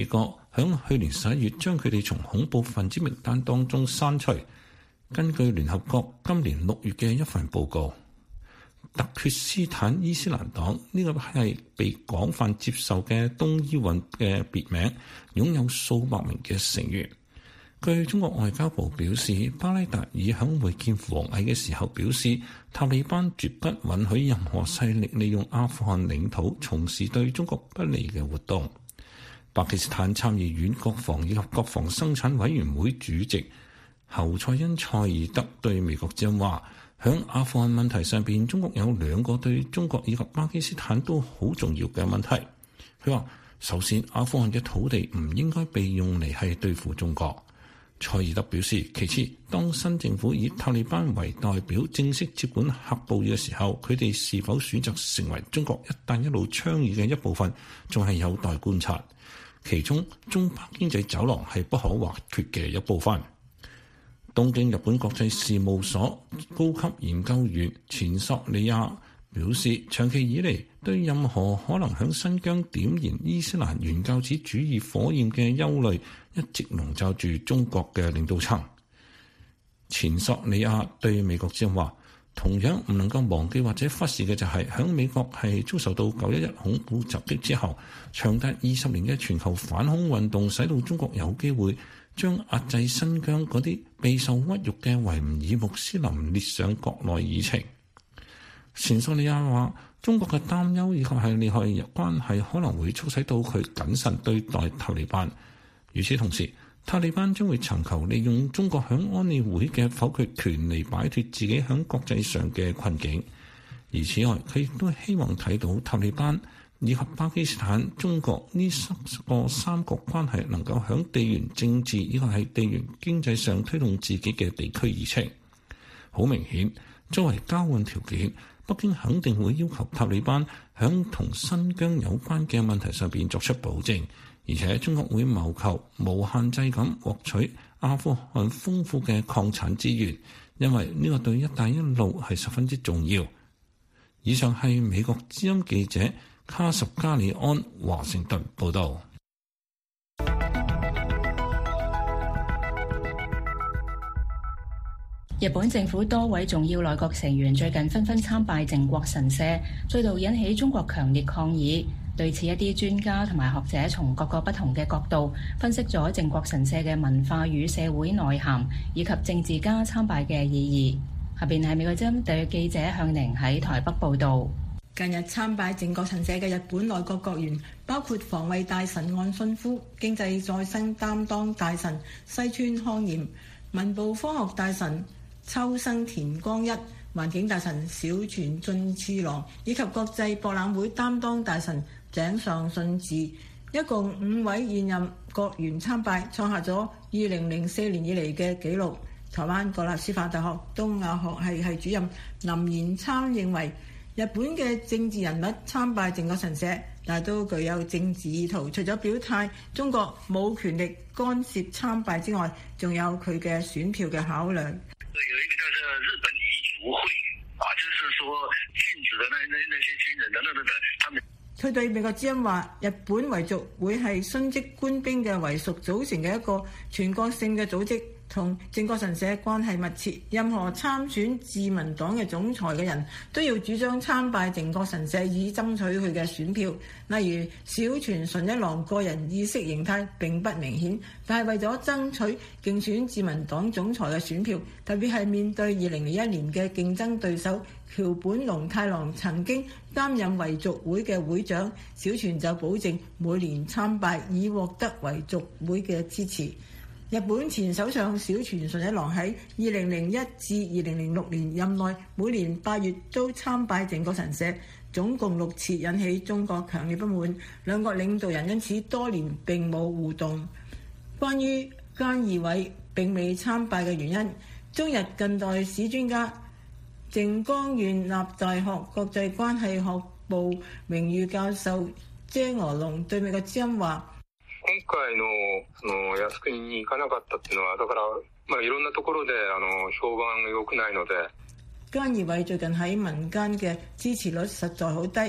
[SPEAKER 9] 響去年11月將佢哋從恐怖分子名單當中刪除。根據聯合國今年6月嘅一份報告，突厥斯坦伊斯蘭黨呢個係被廣泛接受嘅東伊運嘅別名，擁有數百名嘅成員。據中國外交部表示，巴拉達爾響會見王毅嘅時候表示，塔利班絕不允許任何勢力利用阿富汗領土從事對中國不利嘅活動。巴基斯坦參議院國防以及國防生產委員會主席侯賽因塞爾德對美國之音話，響阿富汗問題上邊，中國有2個對中國以及巴基斯坦都好重要嘅問題。佢話，首先，阿富汗嘅土地唔應該被用嚟係對付中國。塞爾德表示，其次，當新政府以塔利班為代表正式接管喀布爾嘅時候，佢哋是否選擇成為中國一帶一路倡議嘅一部分，仲係有待觀察。其中，中巴經濟走廊係不可或缺嘅一部分。東京日本國際事務所高級研究員前索里亞表示，長期以嚟對任何可能響新疆點燃伊斯蘭原教旨主義火焰嘅憂慮一直籠罩住中國嘅領導層。前索里亞對美國之音話，同樣唔能夠忘記或者忽視嘅就係響美國係遭受到911恐怖襲擊之後，長達20年嘅全球反恐運動使到中國有機會將壓制新疆嗰啲備受屈辱嘅維吾爾穆斯林列上國內議程。前索里亞話，中國嘅擔憂以及係利害關係可能會促使到佢謹慎對待塔利班。與此同時，塔利班將會尋求利用中國響安理會嘅否決權嚟擺脫自己響國際上嘅困境。而此外，佢亦都希望睇到塔利班以及巴基斯坦、中國呢三國關係能夠響地緣政治以及係地緣經濟上推動自己嘅地區議程。好明顯，作為交換條件，北京肯定會要求塔利班響同新疆有關嘅問題上邊作出保證，而且中國會謀求無限制咁獲取阿富汗豐富嘅礦產資源，因為呢個對一帶一路係十分之重要。以上係美國之音記者卡什加里安華盛頓報道。
[SPEAKER 2] 日本政府多位重要內閣成員最近紛紛參拜靖國神社，再度引起中國強烈抗議。對此，一啲專家同埋學者從各個不同嘅角度分析咗靖國神社嘅文化與社會內涵，以及政治家參拜嘅意義。下邊係美國之音特約記者向寧喺台北報導。
[SPEAKER 8] 近日參拜靖國神社嘅日本內閣閣員包括防衛大臣岸信夫、經濟再生擔當大臣西村康稔、文部科學大臣秋生田光一、環境大臣小泉進次郎以及國際博覽會擔當大臣井上信治，一共5位現任閣員參拜，創下咗2004年以嚟嘅紀錄。台灣國立師範大學東亞學系主任林延參認為，日本嘅政治人物參拜靖國神社，但都具有政治意圖。除咗表態中國冇權力干涉參拜之外，仲有佢嘅選票嘅考量。
[SPEAKER 10] 有一個叫做日本遺族會啊，就是說禁止的那些軍人等等，他們。
[SPEAKER 8] 佢對美國之音話，日本遺族會係殉職官兵嘅遺屬組成嘅一個全國性嘅組織，同靖國神社關係密切。任何參選自民黨嘅總裁嘅人都要主張參拜靖國神社以爭取佢嘅選票。例如小泉純一郎個人意識形態並不明顯，但係為咗爭取競選自民黨總裁嘅選票，特別係面對2001年嘅競爭對手橋本龍太郎曾經擔任遺族會嘅會長，小泉就保證每年參拜以獲得遺族會嘅支持。日本前首相小泉純一郎喺2001至2006年任內，每年8月都參拜靖國神社，總共6次，引起中國強烈不滿。兩國領導人因此多年並冇互動。關於菅義偉並未參拜嘅原因，中日近代史專家靜岡縣立大學國際關係學部名譽教授謝鵝龍對美國之音話：
[SPEAKER 11] 今回の靖國に行かなかったっていうのは、だからいろんなところで評判が良くないので。
[SPEAKER 8] 菅義偉最近喺民間嘅支持率實在好低，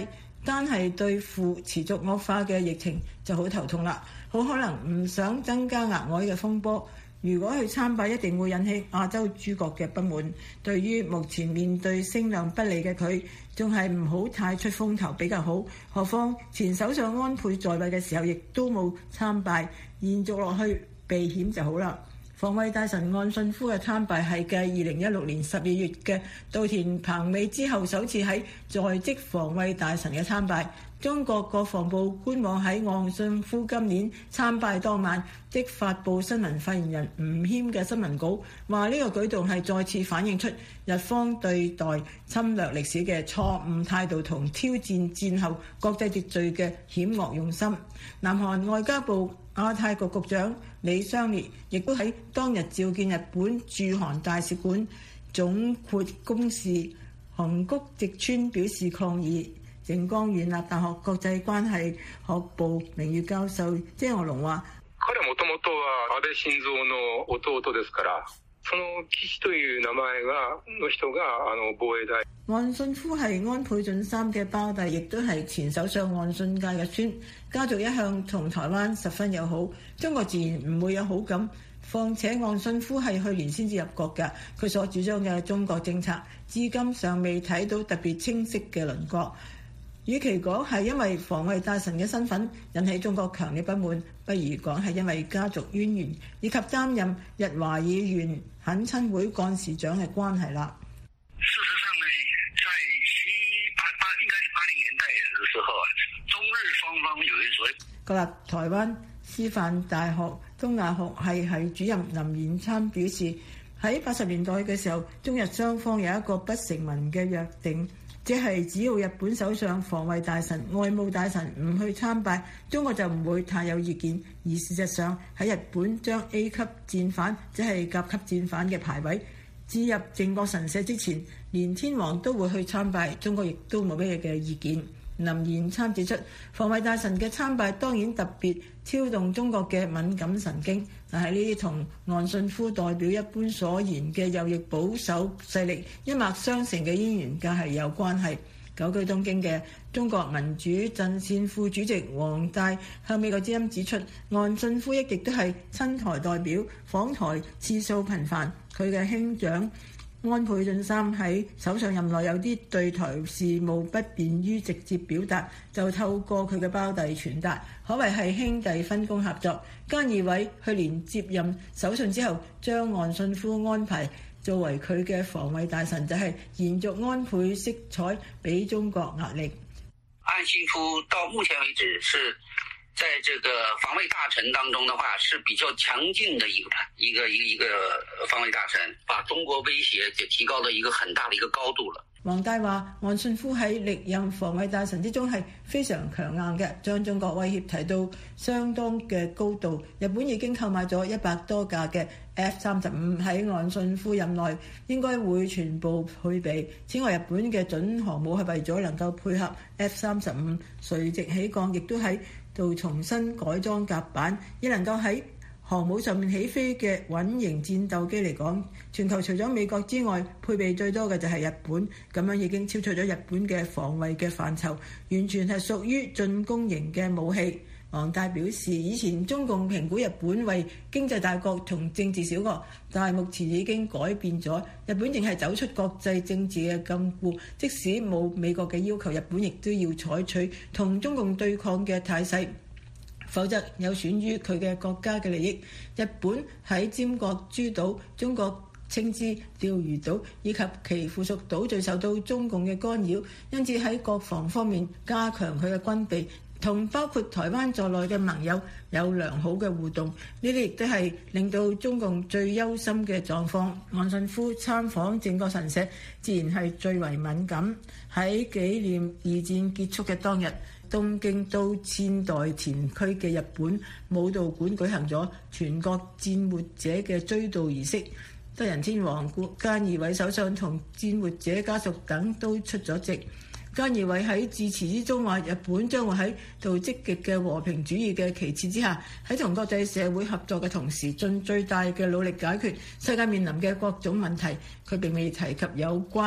[SPEAKER 8] 單係對付持續惡化嘅疫情就好頭痛啦，好可能唔想增加額外嘅風波。如果去參拜，一定會引起亞洲諸國嘅不滿。對於目前面對聲量不利嘅佢，仲係唔好太出風頭比較好。何況前首相安倍在位嘅時候，亦都冇參拜，延續落去避險就好啦。防衛大臣岸信夫嘅參拜係繼2016年12月嘅稻田朋美之後，首次喺在職防衛大臣嘅參拜。中國國防部官網喺岸信夫今年參拜當晚即發布新聞發言人吳謙嘅新聞稿，話呢個舉動係再次反映出日方對待侵略歷史嘅錯誤態度同挑戰戰後國際秩序嘅險惡用心。南韓外交部亞太局局長李相烈亦都喺當日召見日本駐韓大使館總括公使熊谷直川表示抗議。靜岡縣立大學國際關係學部名譽教授謝岳龍話：
[SPEAKER 11] 彼はもともとは安倍晉三の弟ですから、その岸という名前の人が防衛大。
[SPEAKER 8] 岸信夫係安倍晉三嘅胞弟，亦都係前首相岸信介嘅孫，家族一向同台灣十分友好，中國自然唔會有好感。況且岸信夫係去年先至入國㗎，佢所主張嘅中國政策至今尚未睇到特別清晰嘅輪廓。與其講係因為防衛大臣嘅身份引起中國強烈不滿，不如講係因為家族淵源以及擔任日華議員懇親會幹事長嘅關係啦。
[SPEAKER 10] 事實上呢，在應該是80年代嘅時候，中日雙方有一所
[SPEAKER 8] 國立台灣師範大學東亞學系主任林延參表示，喺80年代嘅時候，中日雙方有一個不成文嘅約定。即係只要日本首相、防衛大臣、外務大臣唔去參拜，中國就唔會太有意見。而事實上喺日本將 A 級戰犯，即係甲級戰犯嘅牌位置入靖國神社之前，連天皇都會去參拜，中國亦都冇咩嘅意見。林延參指出，防衛大臣嘅參拜當然特別挑動中國嘅敏感神經，但係呢啲同岸信夫代表一般所言嘅右翼保守勢力一脈相承嘅淵源，梗係有關係。久居東京嘅中國民主陣線副主席黃大向美國之音指出，岸信夫一直都係親台代表，訪台次數頻繁，佢嘅兄長安倍晉三喺首相任內有啲對台事務不便於直接表達，就透過佢嘅胞弟傳達，可謂係兄弟分工合作。菅義偉去年接任首相之後，將岸信夫安排作為佢嘅防衛大臣，就係延續安倍色彩，俾中國壓力。
[SPEAKER 12] 岸信夫到目前為止是在這個防衛大臣當中的話，是比較強勁的一個防衛大臣，把中國威脅就提高到一個很大的一個高度了。
[SPEAKER 8] 黃大話，岸信夫喺歷任防衛大臣之中係非常強硬嘅，將中國威脅提到相當嘅高度。日本已經購買咗100多架嘅 F-35，喺岸信夫任內應該會全部配備。此外，日本嘅準航母係為咗能夠配合 F-35垂直起降，亦都喺度重新改裝甲板，亦能夠喺航母上面起飛嘅穩型戰鬥機嚟講，全球除咗美國之外，配備最多嘅就係日本，咁樣已經超出咗日本嘅防衛嘅範疇，完全係屬於進攻型嘅武器。黃大表示，以前中共評估日本為經濟大國同政治小國，但係目前已經改變咗，日本淨係走出國際政治嘅禁錮，即使冇美國嘅要求，日本亦都要採取同中共對抗嘅態勢，否則有損於佢嘅國家嘅利益。日本喺尖閣諸島、中國稱之釣魚島以及其附屬島最受到中共嘅干擾，因此喺國防方面加強佢嘅軍備，同包括台灣在內嘅盟友有良好嘅互動，呢啲亦都係令到中共最憂心嘅狀況。岸信夫參訪靖國神社，自然係最為敏感。喺紀念二戰結束嘅當日，東京都千代田區嘅日本武道館舉行咗全國戰沒者嘅追悼儀式，德仁天皇、菅義偉首相同戰沒者家屬等都出咗席。菅義偉喺致辭之中話，日本將會喺度積極嘅和平主義嘅旗幟之下，喺同國際社會合作嘅同時，盡最大嘅努力解決世界面臨嘅各種問題。佢並未提及有關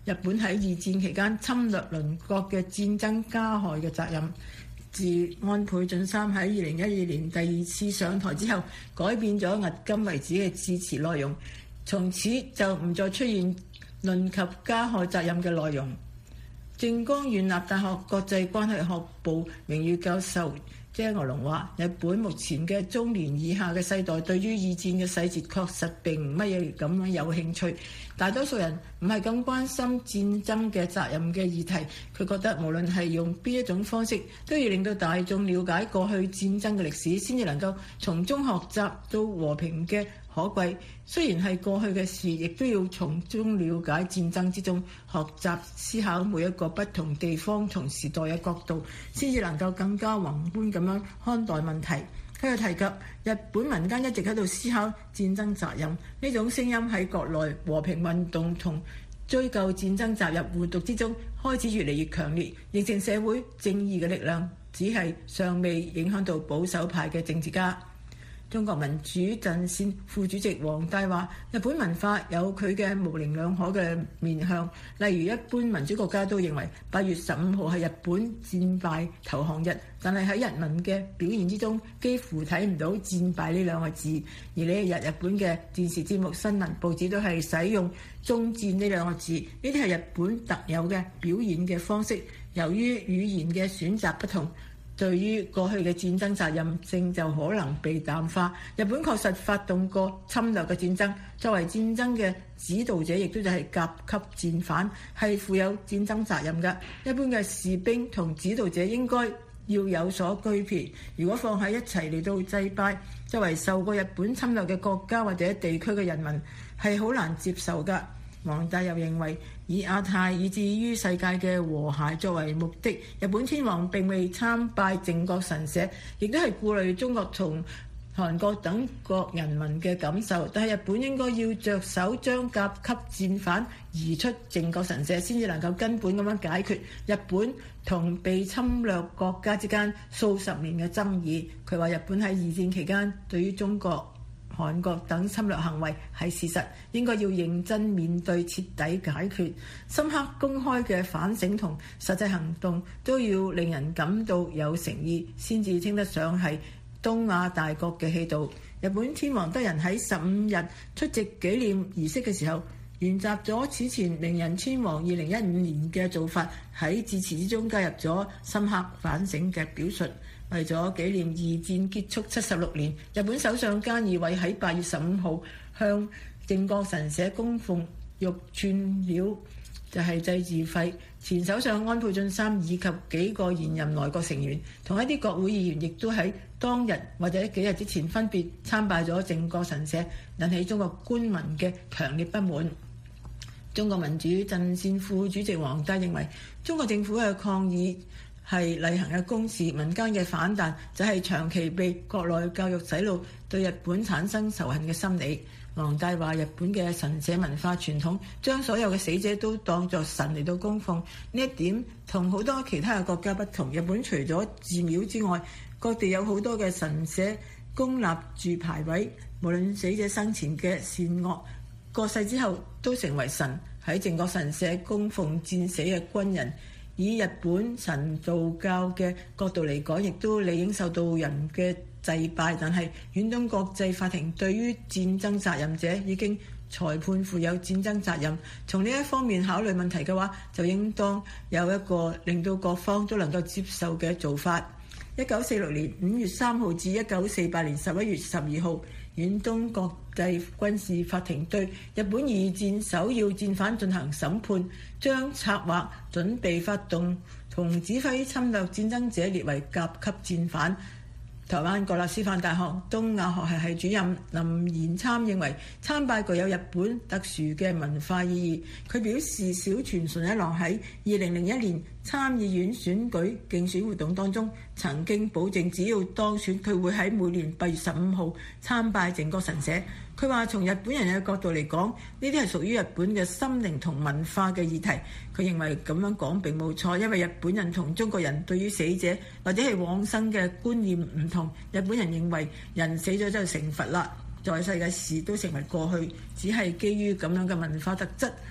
[SPEAKER 8] 日本喺二戰期間侵略鄰國嘅戰爭加害嘅責任。自安倍晉三喺2012年第2次上台之後，改變咗迄今為止嘅致辭內容，從此就唔再出現論及加害責任嘅內容。靜岡縣立大學國際關係學部名譽教授謝岳龍話：日本目前嘅中年以下嘅世代對於二戰嘅細節確實並唔乜嘢咁樣有興趣，大多數人唔係咁關心戰爭嘅責任嘅議題。佢覺得無論係用邊一種方式，都要令到大眾了解過去戰爭嘅歷史，先至能夠從中學習到和平嘅可貴。雖然係過去嘅事，亦都要從中了解戰爭之中學習思考每一個不同地方同時代嘅角度，先至能夠更加宏觀咁樣看待問題。佢又提及日本民間一直喺度思考戰爭責任，呢種聲音喺國內和平運動同追究戰爭責任活動之中開始越嚟越強烈，形成社會正義嘅力量，只係尚未影響到保守派嘅政治家。中國民主陣線副主席王大話：日本文化有佢嘅模棱兩可嘅面向，例如一般民主國家都認為8月15號係日本戰敗投降日，但係喺人民嘅表現之中，幾乎睇唔到戰敗呢兩個字。而呢一日日本嘅電視節目、新聞、報紙都係使用終戰呢兩個字，呢啲係日本特有嘅表演嘅方式。由於語言嘅選擇不同，對於過去嘅戰爭責任性就可能被淡化。日本確實發動過侵略嘅戰爭，作為戰爭嘅指導者，亦都就係甲級戰犯，係負有戰爭責任嘅。一般嘅士兵同指導者應該要有所區別。如果放喺一齊嚟到祭拜，作為受過日本侵略嘅國家或者地區嘅人民，係好難接受㗎。王大又認為，以亞太以至於世界嘅和諧作為目的，日本天皇並未參拜靖國神社，亦都係顧慮中國同韓國等國人民嘅感受。但係日本應該要着手將甲級戰犯移出靖國神社，先至能夠根本咁樣解決日本同被侵略國家之間數十年嘅爭議。佢話日本喺二戰期間對於中國、韓國等侵略行為係事實，應該要認真面對、徹底解決。深刻公開嘅反省同實際行動都要令人感到有誠意，先至稱得上係東亞大國嘅氣度。日本天皇德仁喺15日出席紀念儀式嘅時候，沿襲咗此前明仁天皇2015年嘅做法，喺致辭之中加入咗深刻反省嘅表述。為咗紀念二戰結束76年，日本首相菅義偉喺8月15號向靖國神社供奉玉串料，就係祭祀費。前首相安倍晉三以及幾個現任內閣成員同一啲國會議員，亦都喺當日或者幾日之前分別參拜咗靖國神社，引起中國官民嘅強烈不滿。中國民主陣線副主席王大認為，中國政府嘅抗議係例行嘅公事，民間嘅反彈就係長期被國內教育洗腦，對日本產生仇恨嘅心理。王大話：日本嘅神社文化傳統將所有嘅死者都當作神嚟到供奉，呢一點同好多其他嘅國家不同。日本除咗寺廟之外，各地有好多嘅神社公立住牌位，無論死者生前嘅善惡，過世之後都成為神。喺靖國神社供奉戰死嘅軍人，以日本神道教嘅角度嚟講，亦都理應受到人嘅祭拜。但係遠東國際法庭對於戰爭責任者已經裁判負有戰爭責任。從呢一方面考慮問題嘅話，就應當有一個令到各方都能夠接受嘅做法。1946年5月3號至1948年11月12號，遠東國際軍事法庭對日本二戰首要戰犯進行審判，將策劃、準備、發動同指揮侵略戰爭者列為甲級戰犯。台灣國立師範大學東亞學系系主任林延參認為，參拜具有日本特殊嘅文化意義。佢表示，小泉純一郎喺2001年參議院選舉競選活動當中曾經保證，只要當選，佢會喺每年8月15號參拜靖國神社。佢話：從日本人嘅角度嚟講，呢啲係屬於日本嘅心靈同文化嘅議題。佢認為咁樣講並冇錯，因為日本人同中國人對於死者或者係往生嘅觀念唔同。日本人認為人死咗就成佛啦，在世嘅事都成為過去，只係基於咁樣嘅文化特質，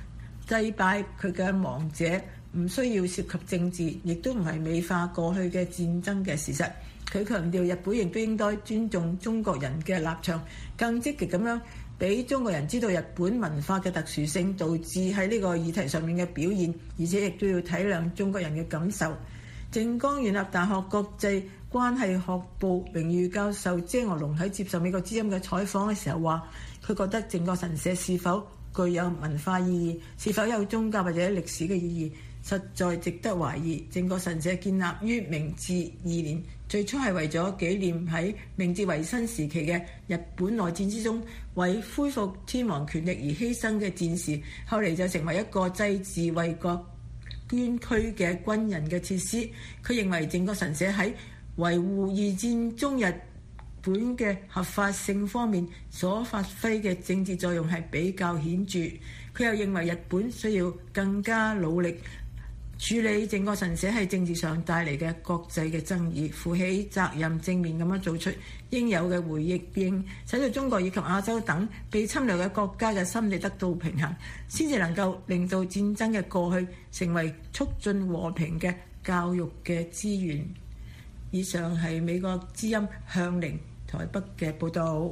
[SPEAKER 8] 祭拜佢嘅亡者唔需要涉及政治，亦都唔係美化過去嘅戰爭嘅事實。佢強調日本亦都應該尊重中國人嘅立場，更積極咁樣俾中國人知道日本文化嘅特殊性導致喺呢個議題上面嘅表現，而且亦都要體諒中國人嘅感受。靜岡縣立大學國際關係學部榮譽教授謝岳龍喺接受美國之音嘅採訪嘅時候話，佢覺得靖國神社是否具有文化意義，是否有宗教或者歷史嘅意義，實在值得懷疑。靖國神社建立於明治2年，最初係為咗紀念喺明治維新時期嘅日本內戰之中為恢復天皇權力而犧牲嘅戰士，後嚟就成為一個祭祀為國捐軀嘅軍人嘅設施。佢認為靖國神社喺維護二戰中日本嘅合法性方面所發揮嘅政治作用係比較顯著。佢又認為日本需要更加努力處理靖國神社喺政治上帶嚟嘅國際嘅爭議，負起責任，正面咁樣做出應有嘅回應，使到中國以及亞洲等被侵略嘅國家嘅心理得到平衡，先至能夠令到戰爭嘅過去成為促進和平嘅教育嘅資源。以上係美國之音向寧台北嘅報導。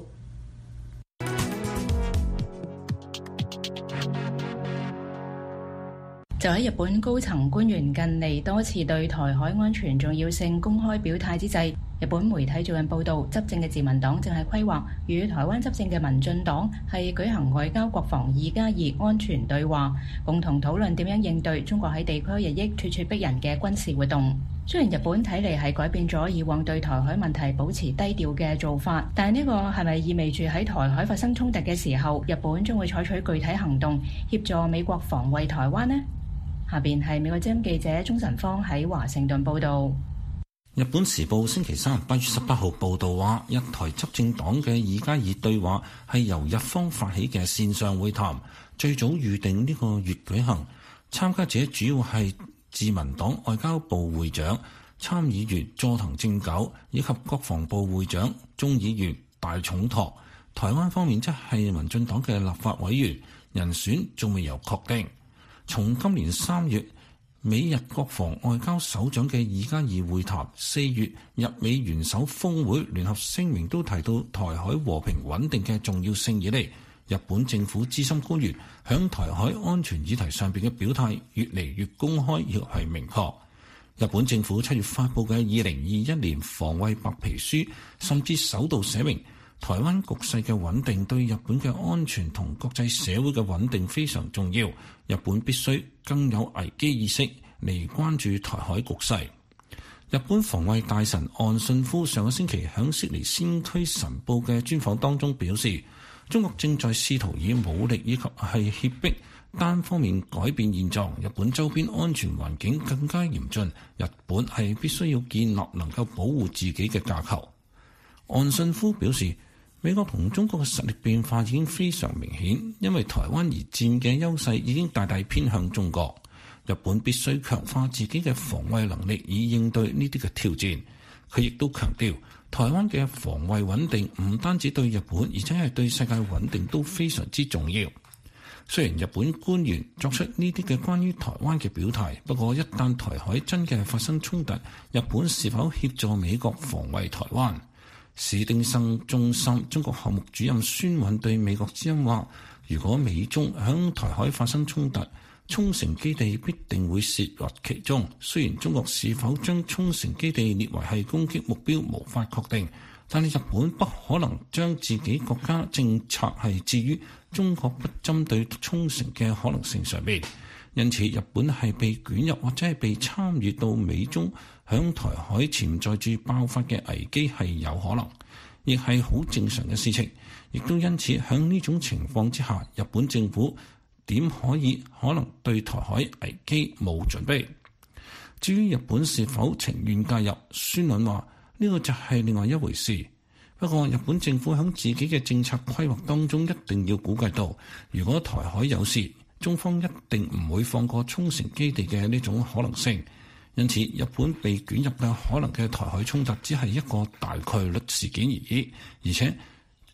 [SPEAKER 2] 就喺日本高層官員近嚟多次對台海安全重要性公開表態之際，日本媒體最近報道，執政嘅自民黨正係規劃與台灣執政嘅民進黨係舉行外交國防2+2安全對話，共同討論點樣應對中國喺地區日益咄咄逼人嘅軍事活動。雖然日本睇嚟係改變咗以往對台海問題保持低調嘅做法，但係呢個係咪意味住喺台海發生衝突嘅時候，日本將會採取具體行動協助美國防衛台灣呢？下邊係美國之音記者鍾晨芳喺華盛頓報導。
[SPEAKER 9] 日本時報星期3 8月18號報導話，日台執政黨嘅2+2對話係由日方發起嘅線上會談，最早預定呢個月舉行。參加者主要係自民黨外交部會長、參議員佐藤正久以及國防部會長、眾議員大重拓。台灣方面則係民進黨嘅立法委員，人選仲未有確定。從今年3月美日國防外交首長嘅2+2會談，4月日美元首峰會聯合聲明都提到台海和平穩定嘅重要性以嚟，日本政府資深官員響台海安全議題上邊嘅表態越嚟越公開，亦係明確。日本政府7月發布嘅2021年防衛白皮書，甚至首度寫明台灣局勢嘅穩定對日本嘅安全同國際社會嘅穩定非常重要，日本必須更有危機意識嚟關注台海局勢。日本防衛大臣岸信夫上個星期響悉尼先驅晨報嘅專訪當中表示，中國正在試圖以武力以及係脅迫單方面改變現狀，日本周邊安全環境更加嚴峻，日本係必須要建立能夠保護自己嘅架構。岸信夫表示，美國同中國嘅實力變化已經非常明顯，因為台灣而佔嘅優勢已經大大偏向中國。日本必須強化自己嘅防衛能力以應對呢啲嘅挑戰。佢亦都強調，台灣嘅防衛穩定唔單止對日本，而且係對世界穩定都非常之重要。雖然日本官員作出呢啲嘅關於台灣嘅表態，不過一旦台海真嘅發生衝突，日本是否協助美國防衛台灣？史丁生中心中國項目主任孫允對美國之音話，如果美中響台海發生衝突，沖繩基地必定會涉入其中。雖然中國是否將沖繩基地列為係攻擊目標無法確定，但係日本不可能將自己國家政策係置於中國不針對沖繩嘅可能性上面。因此日本係被捲入或者係被參與到美中響台海潛在住爆發嘅危機係有可能，亦係好正常嘅事情。亦都因此響呢種情況之下，日本政府點可能對台海危機冇準備？至於日本是否情願介入，孫允話呢個就係另外一回事。不過日本政府響自己嘅政策規劃當中一定要估計到，如果台海有事，中方一定唔會放過沖繩基地嘅呢種可能性。因此日本被捲入嘅可能嘅台海衝突只係一個大概率事件而已，而且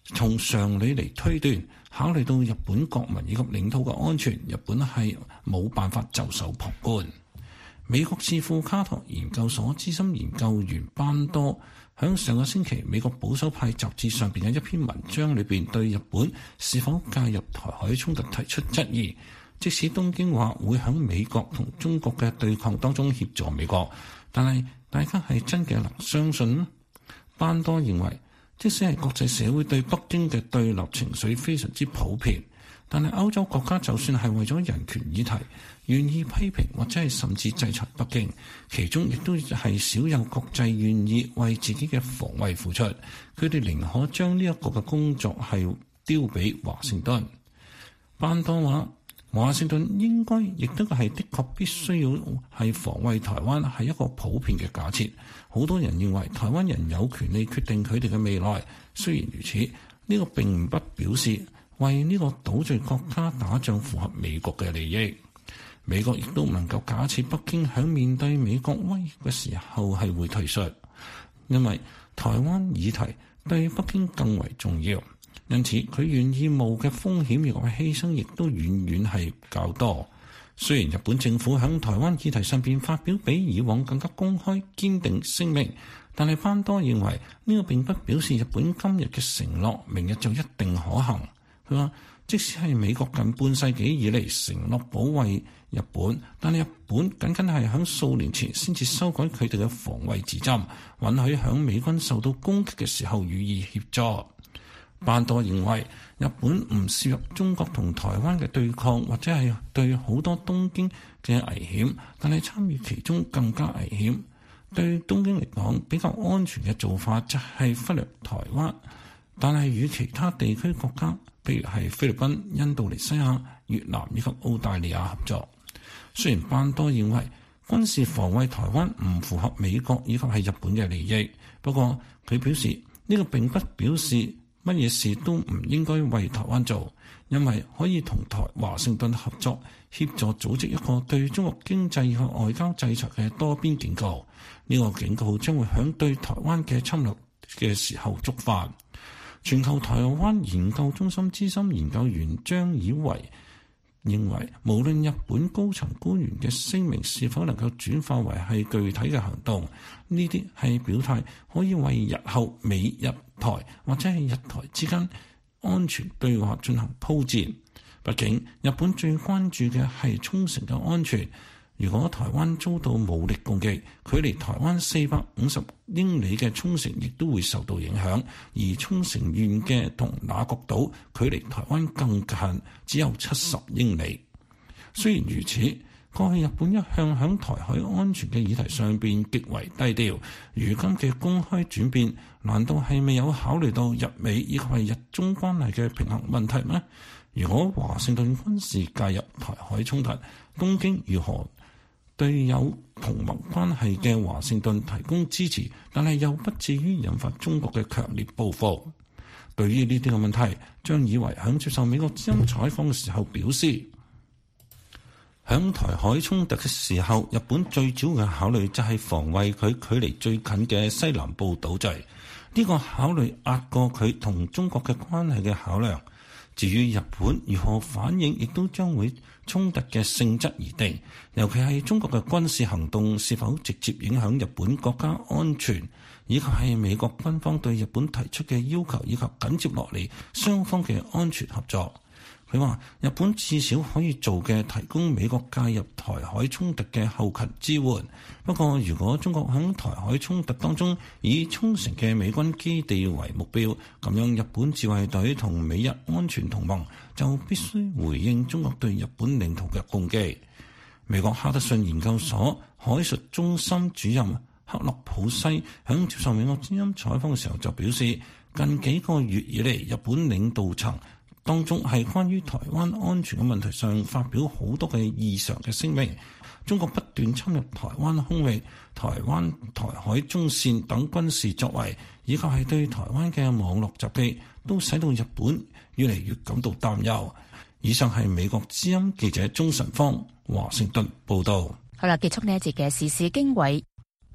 [SPEAKER 9] 從常理嚟推斷，考慮到日本國民以及領土嘅安全，日本係冇辦法袖手旁觀。美國智庫卡托研究所資深研究員班多喺上個星期美國保守派雜誌上邊嘅一篇文章裏邊，對日本是否介入台海衝突提出質疑。即使東京話會喺美國同中國嘅對抗當中協助美國，但係大家係真嘅能相信？班多認為，即使係國際社會對北京嘅對立情緒非常之普遍，但係歐洲國家就算係為咗人權議題願意批評或者係甚至制裁北京，其中亦都係少有國際願意為自己嘅防衛付出。佢哋寧可將呢一個嘅工作係丟俾華盛頓。班多話，華盛頓應該亦都係的確必須要係防衛台灣，係一個普遍嘅假設。好多人認為台灣人有權利決定佢哋嘅未來。雖然如此，呢個並不表示為呢個島嶼國家打仗符合美國嘅利益。美國亦都唔能夠假設北京喺面對美國威脅嘅時候係會退縮，因為台灣議題對北京更為重要。因此，佢願意冒嘅風險與犧牲亦都遠遠係較多。雖然日本政府喺台灣議題上邊發表比以往更加公開堅定聲明，但係班多認為呢個並不表示日本今日嘅承諾明日就一定可行。佢話，即使係美國近半世紀以嚟承諾保衛日本，但係日本僅僅係喺數年前先至修改佢哋嘅防衛指針，允許喺美軍受到攻擊嘅時候予以協助。班多認為日本唔涉入中國同台灣嘅對抗，或者係對好多東京嘅危險，但係參與其中更加危險。對東京嚟講，比較安全嘅做法就係忽略台灣，但係與其他地區國家，譬如係菲律賓、印度尼西亞、越南以及澳大利亞合作。雖然班多認為軍事防衛台灣唔符合美國以及係日本嘅利益，不過佢表示呢個並不表示乜嘢事都唔應該為台灣做，因為可以同華盛頓合作，協助組織一個對中國經濟和外交制裁嘅多邊警告。呢個警告將會響對台灣嘅侵略嘅時候觸發。全球台灣研究中心資深研究員張以維認為，無論日本高層官員嘅聲明是否能夠轉化為係具體嘅行動，呢啲係表態可以為日後美日台或者係日台之間安全對話進行鋪墊。畢竟日本最關注嘅係沖繩嘅安全。如果台灣遭到武力攻擊，距離台灣450英里嘅沖繩亦都會受到影響，而沖繩縣嘅同那國島距離台灣更近，只有70英里。雖然如此，過去日本一向響台海安全嘅議題上邊極為低調，如今嘅公開轉變，難道係未有考慮到日美以及係日中關係嘅平衡問題咩？如果華盛頓軍事介入台海衝突，東京如何對有同盟關係嘅華盛頓提供支持，但係又不至於引發中國嘅強烈報復？對於呢啲嘅問題，張以維響接受美國之音採訪嘅時候表示，響台海衝突嘅時候，日本最主要嘅考慮就係防衛佢距離最近嘅西南部島嶼。呢個考慮壓過佢同中國嘅關係嘅考量。至於日本如何反應，亦都將會衝突嘅性質而定，尤其係中國嘅軍事行動是否直接影響日本國家安全，以及係美國軍方對日本提出嘅要求，以及緊接落嚟雙方嘅安全合作。佢話日本至少可以做嘅，提供美國介入台海衝突嘅後勤支援。不過如果中國喺台海衝突當中以沖繩嘅美軍基地為目標，咁樣日本自衛隊同美日安全同盟就必須回應中國對日本領土嘅攻擊。美國哈德遜研究所海術中心主任克洛普西喺接受美國之音採訪嘅時候就表示，近幾個月以嚟，日本領導層當中係關於台灣安全嘅問題上發表好多嘅異常嘅聲明。中國不斷侵入台灣空域、台海中線等軍事作為，以及係對台灣嘅網絡襲擊，都使到日本越嚟越感到擔憂。以上係美國之音記者鍾晨芳華盛頓報道。
[SPEAKER 2] 好啦，結束呢一節嘅時事經緯。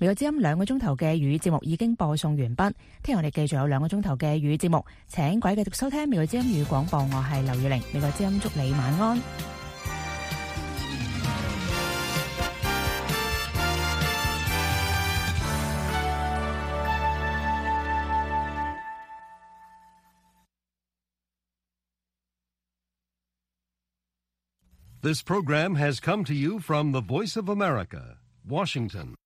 [SPEAKER 2] 美國之音2個鐘頭嘅粵語節目已經播送完畢，聽日我哋繼續有2個鐘頭嘅粵語節目，請各位繼續收聽美國之音粵語廣播，我係劉月玲，美國之音祝你晚安。
[SPEAKER 13] This program has come to you from the Voice of America, Washington.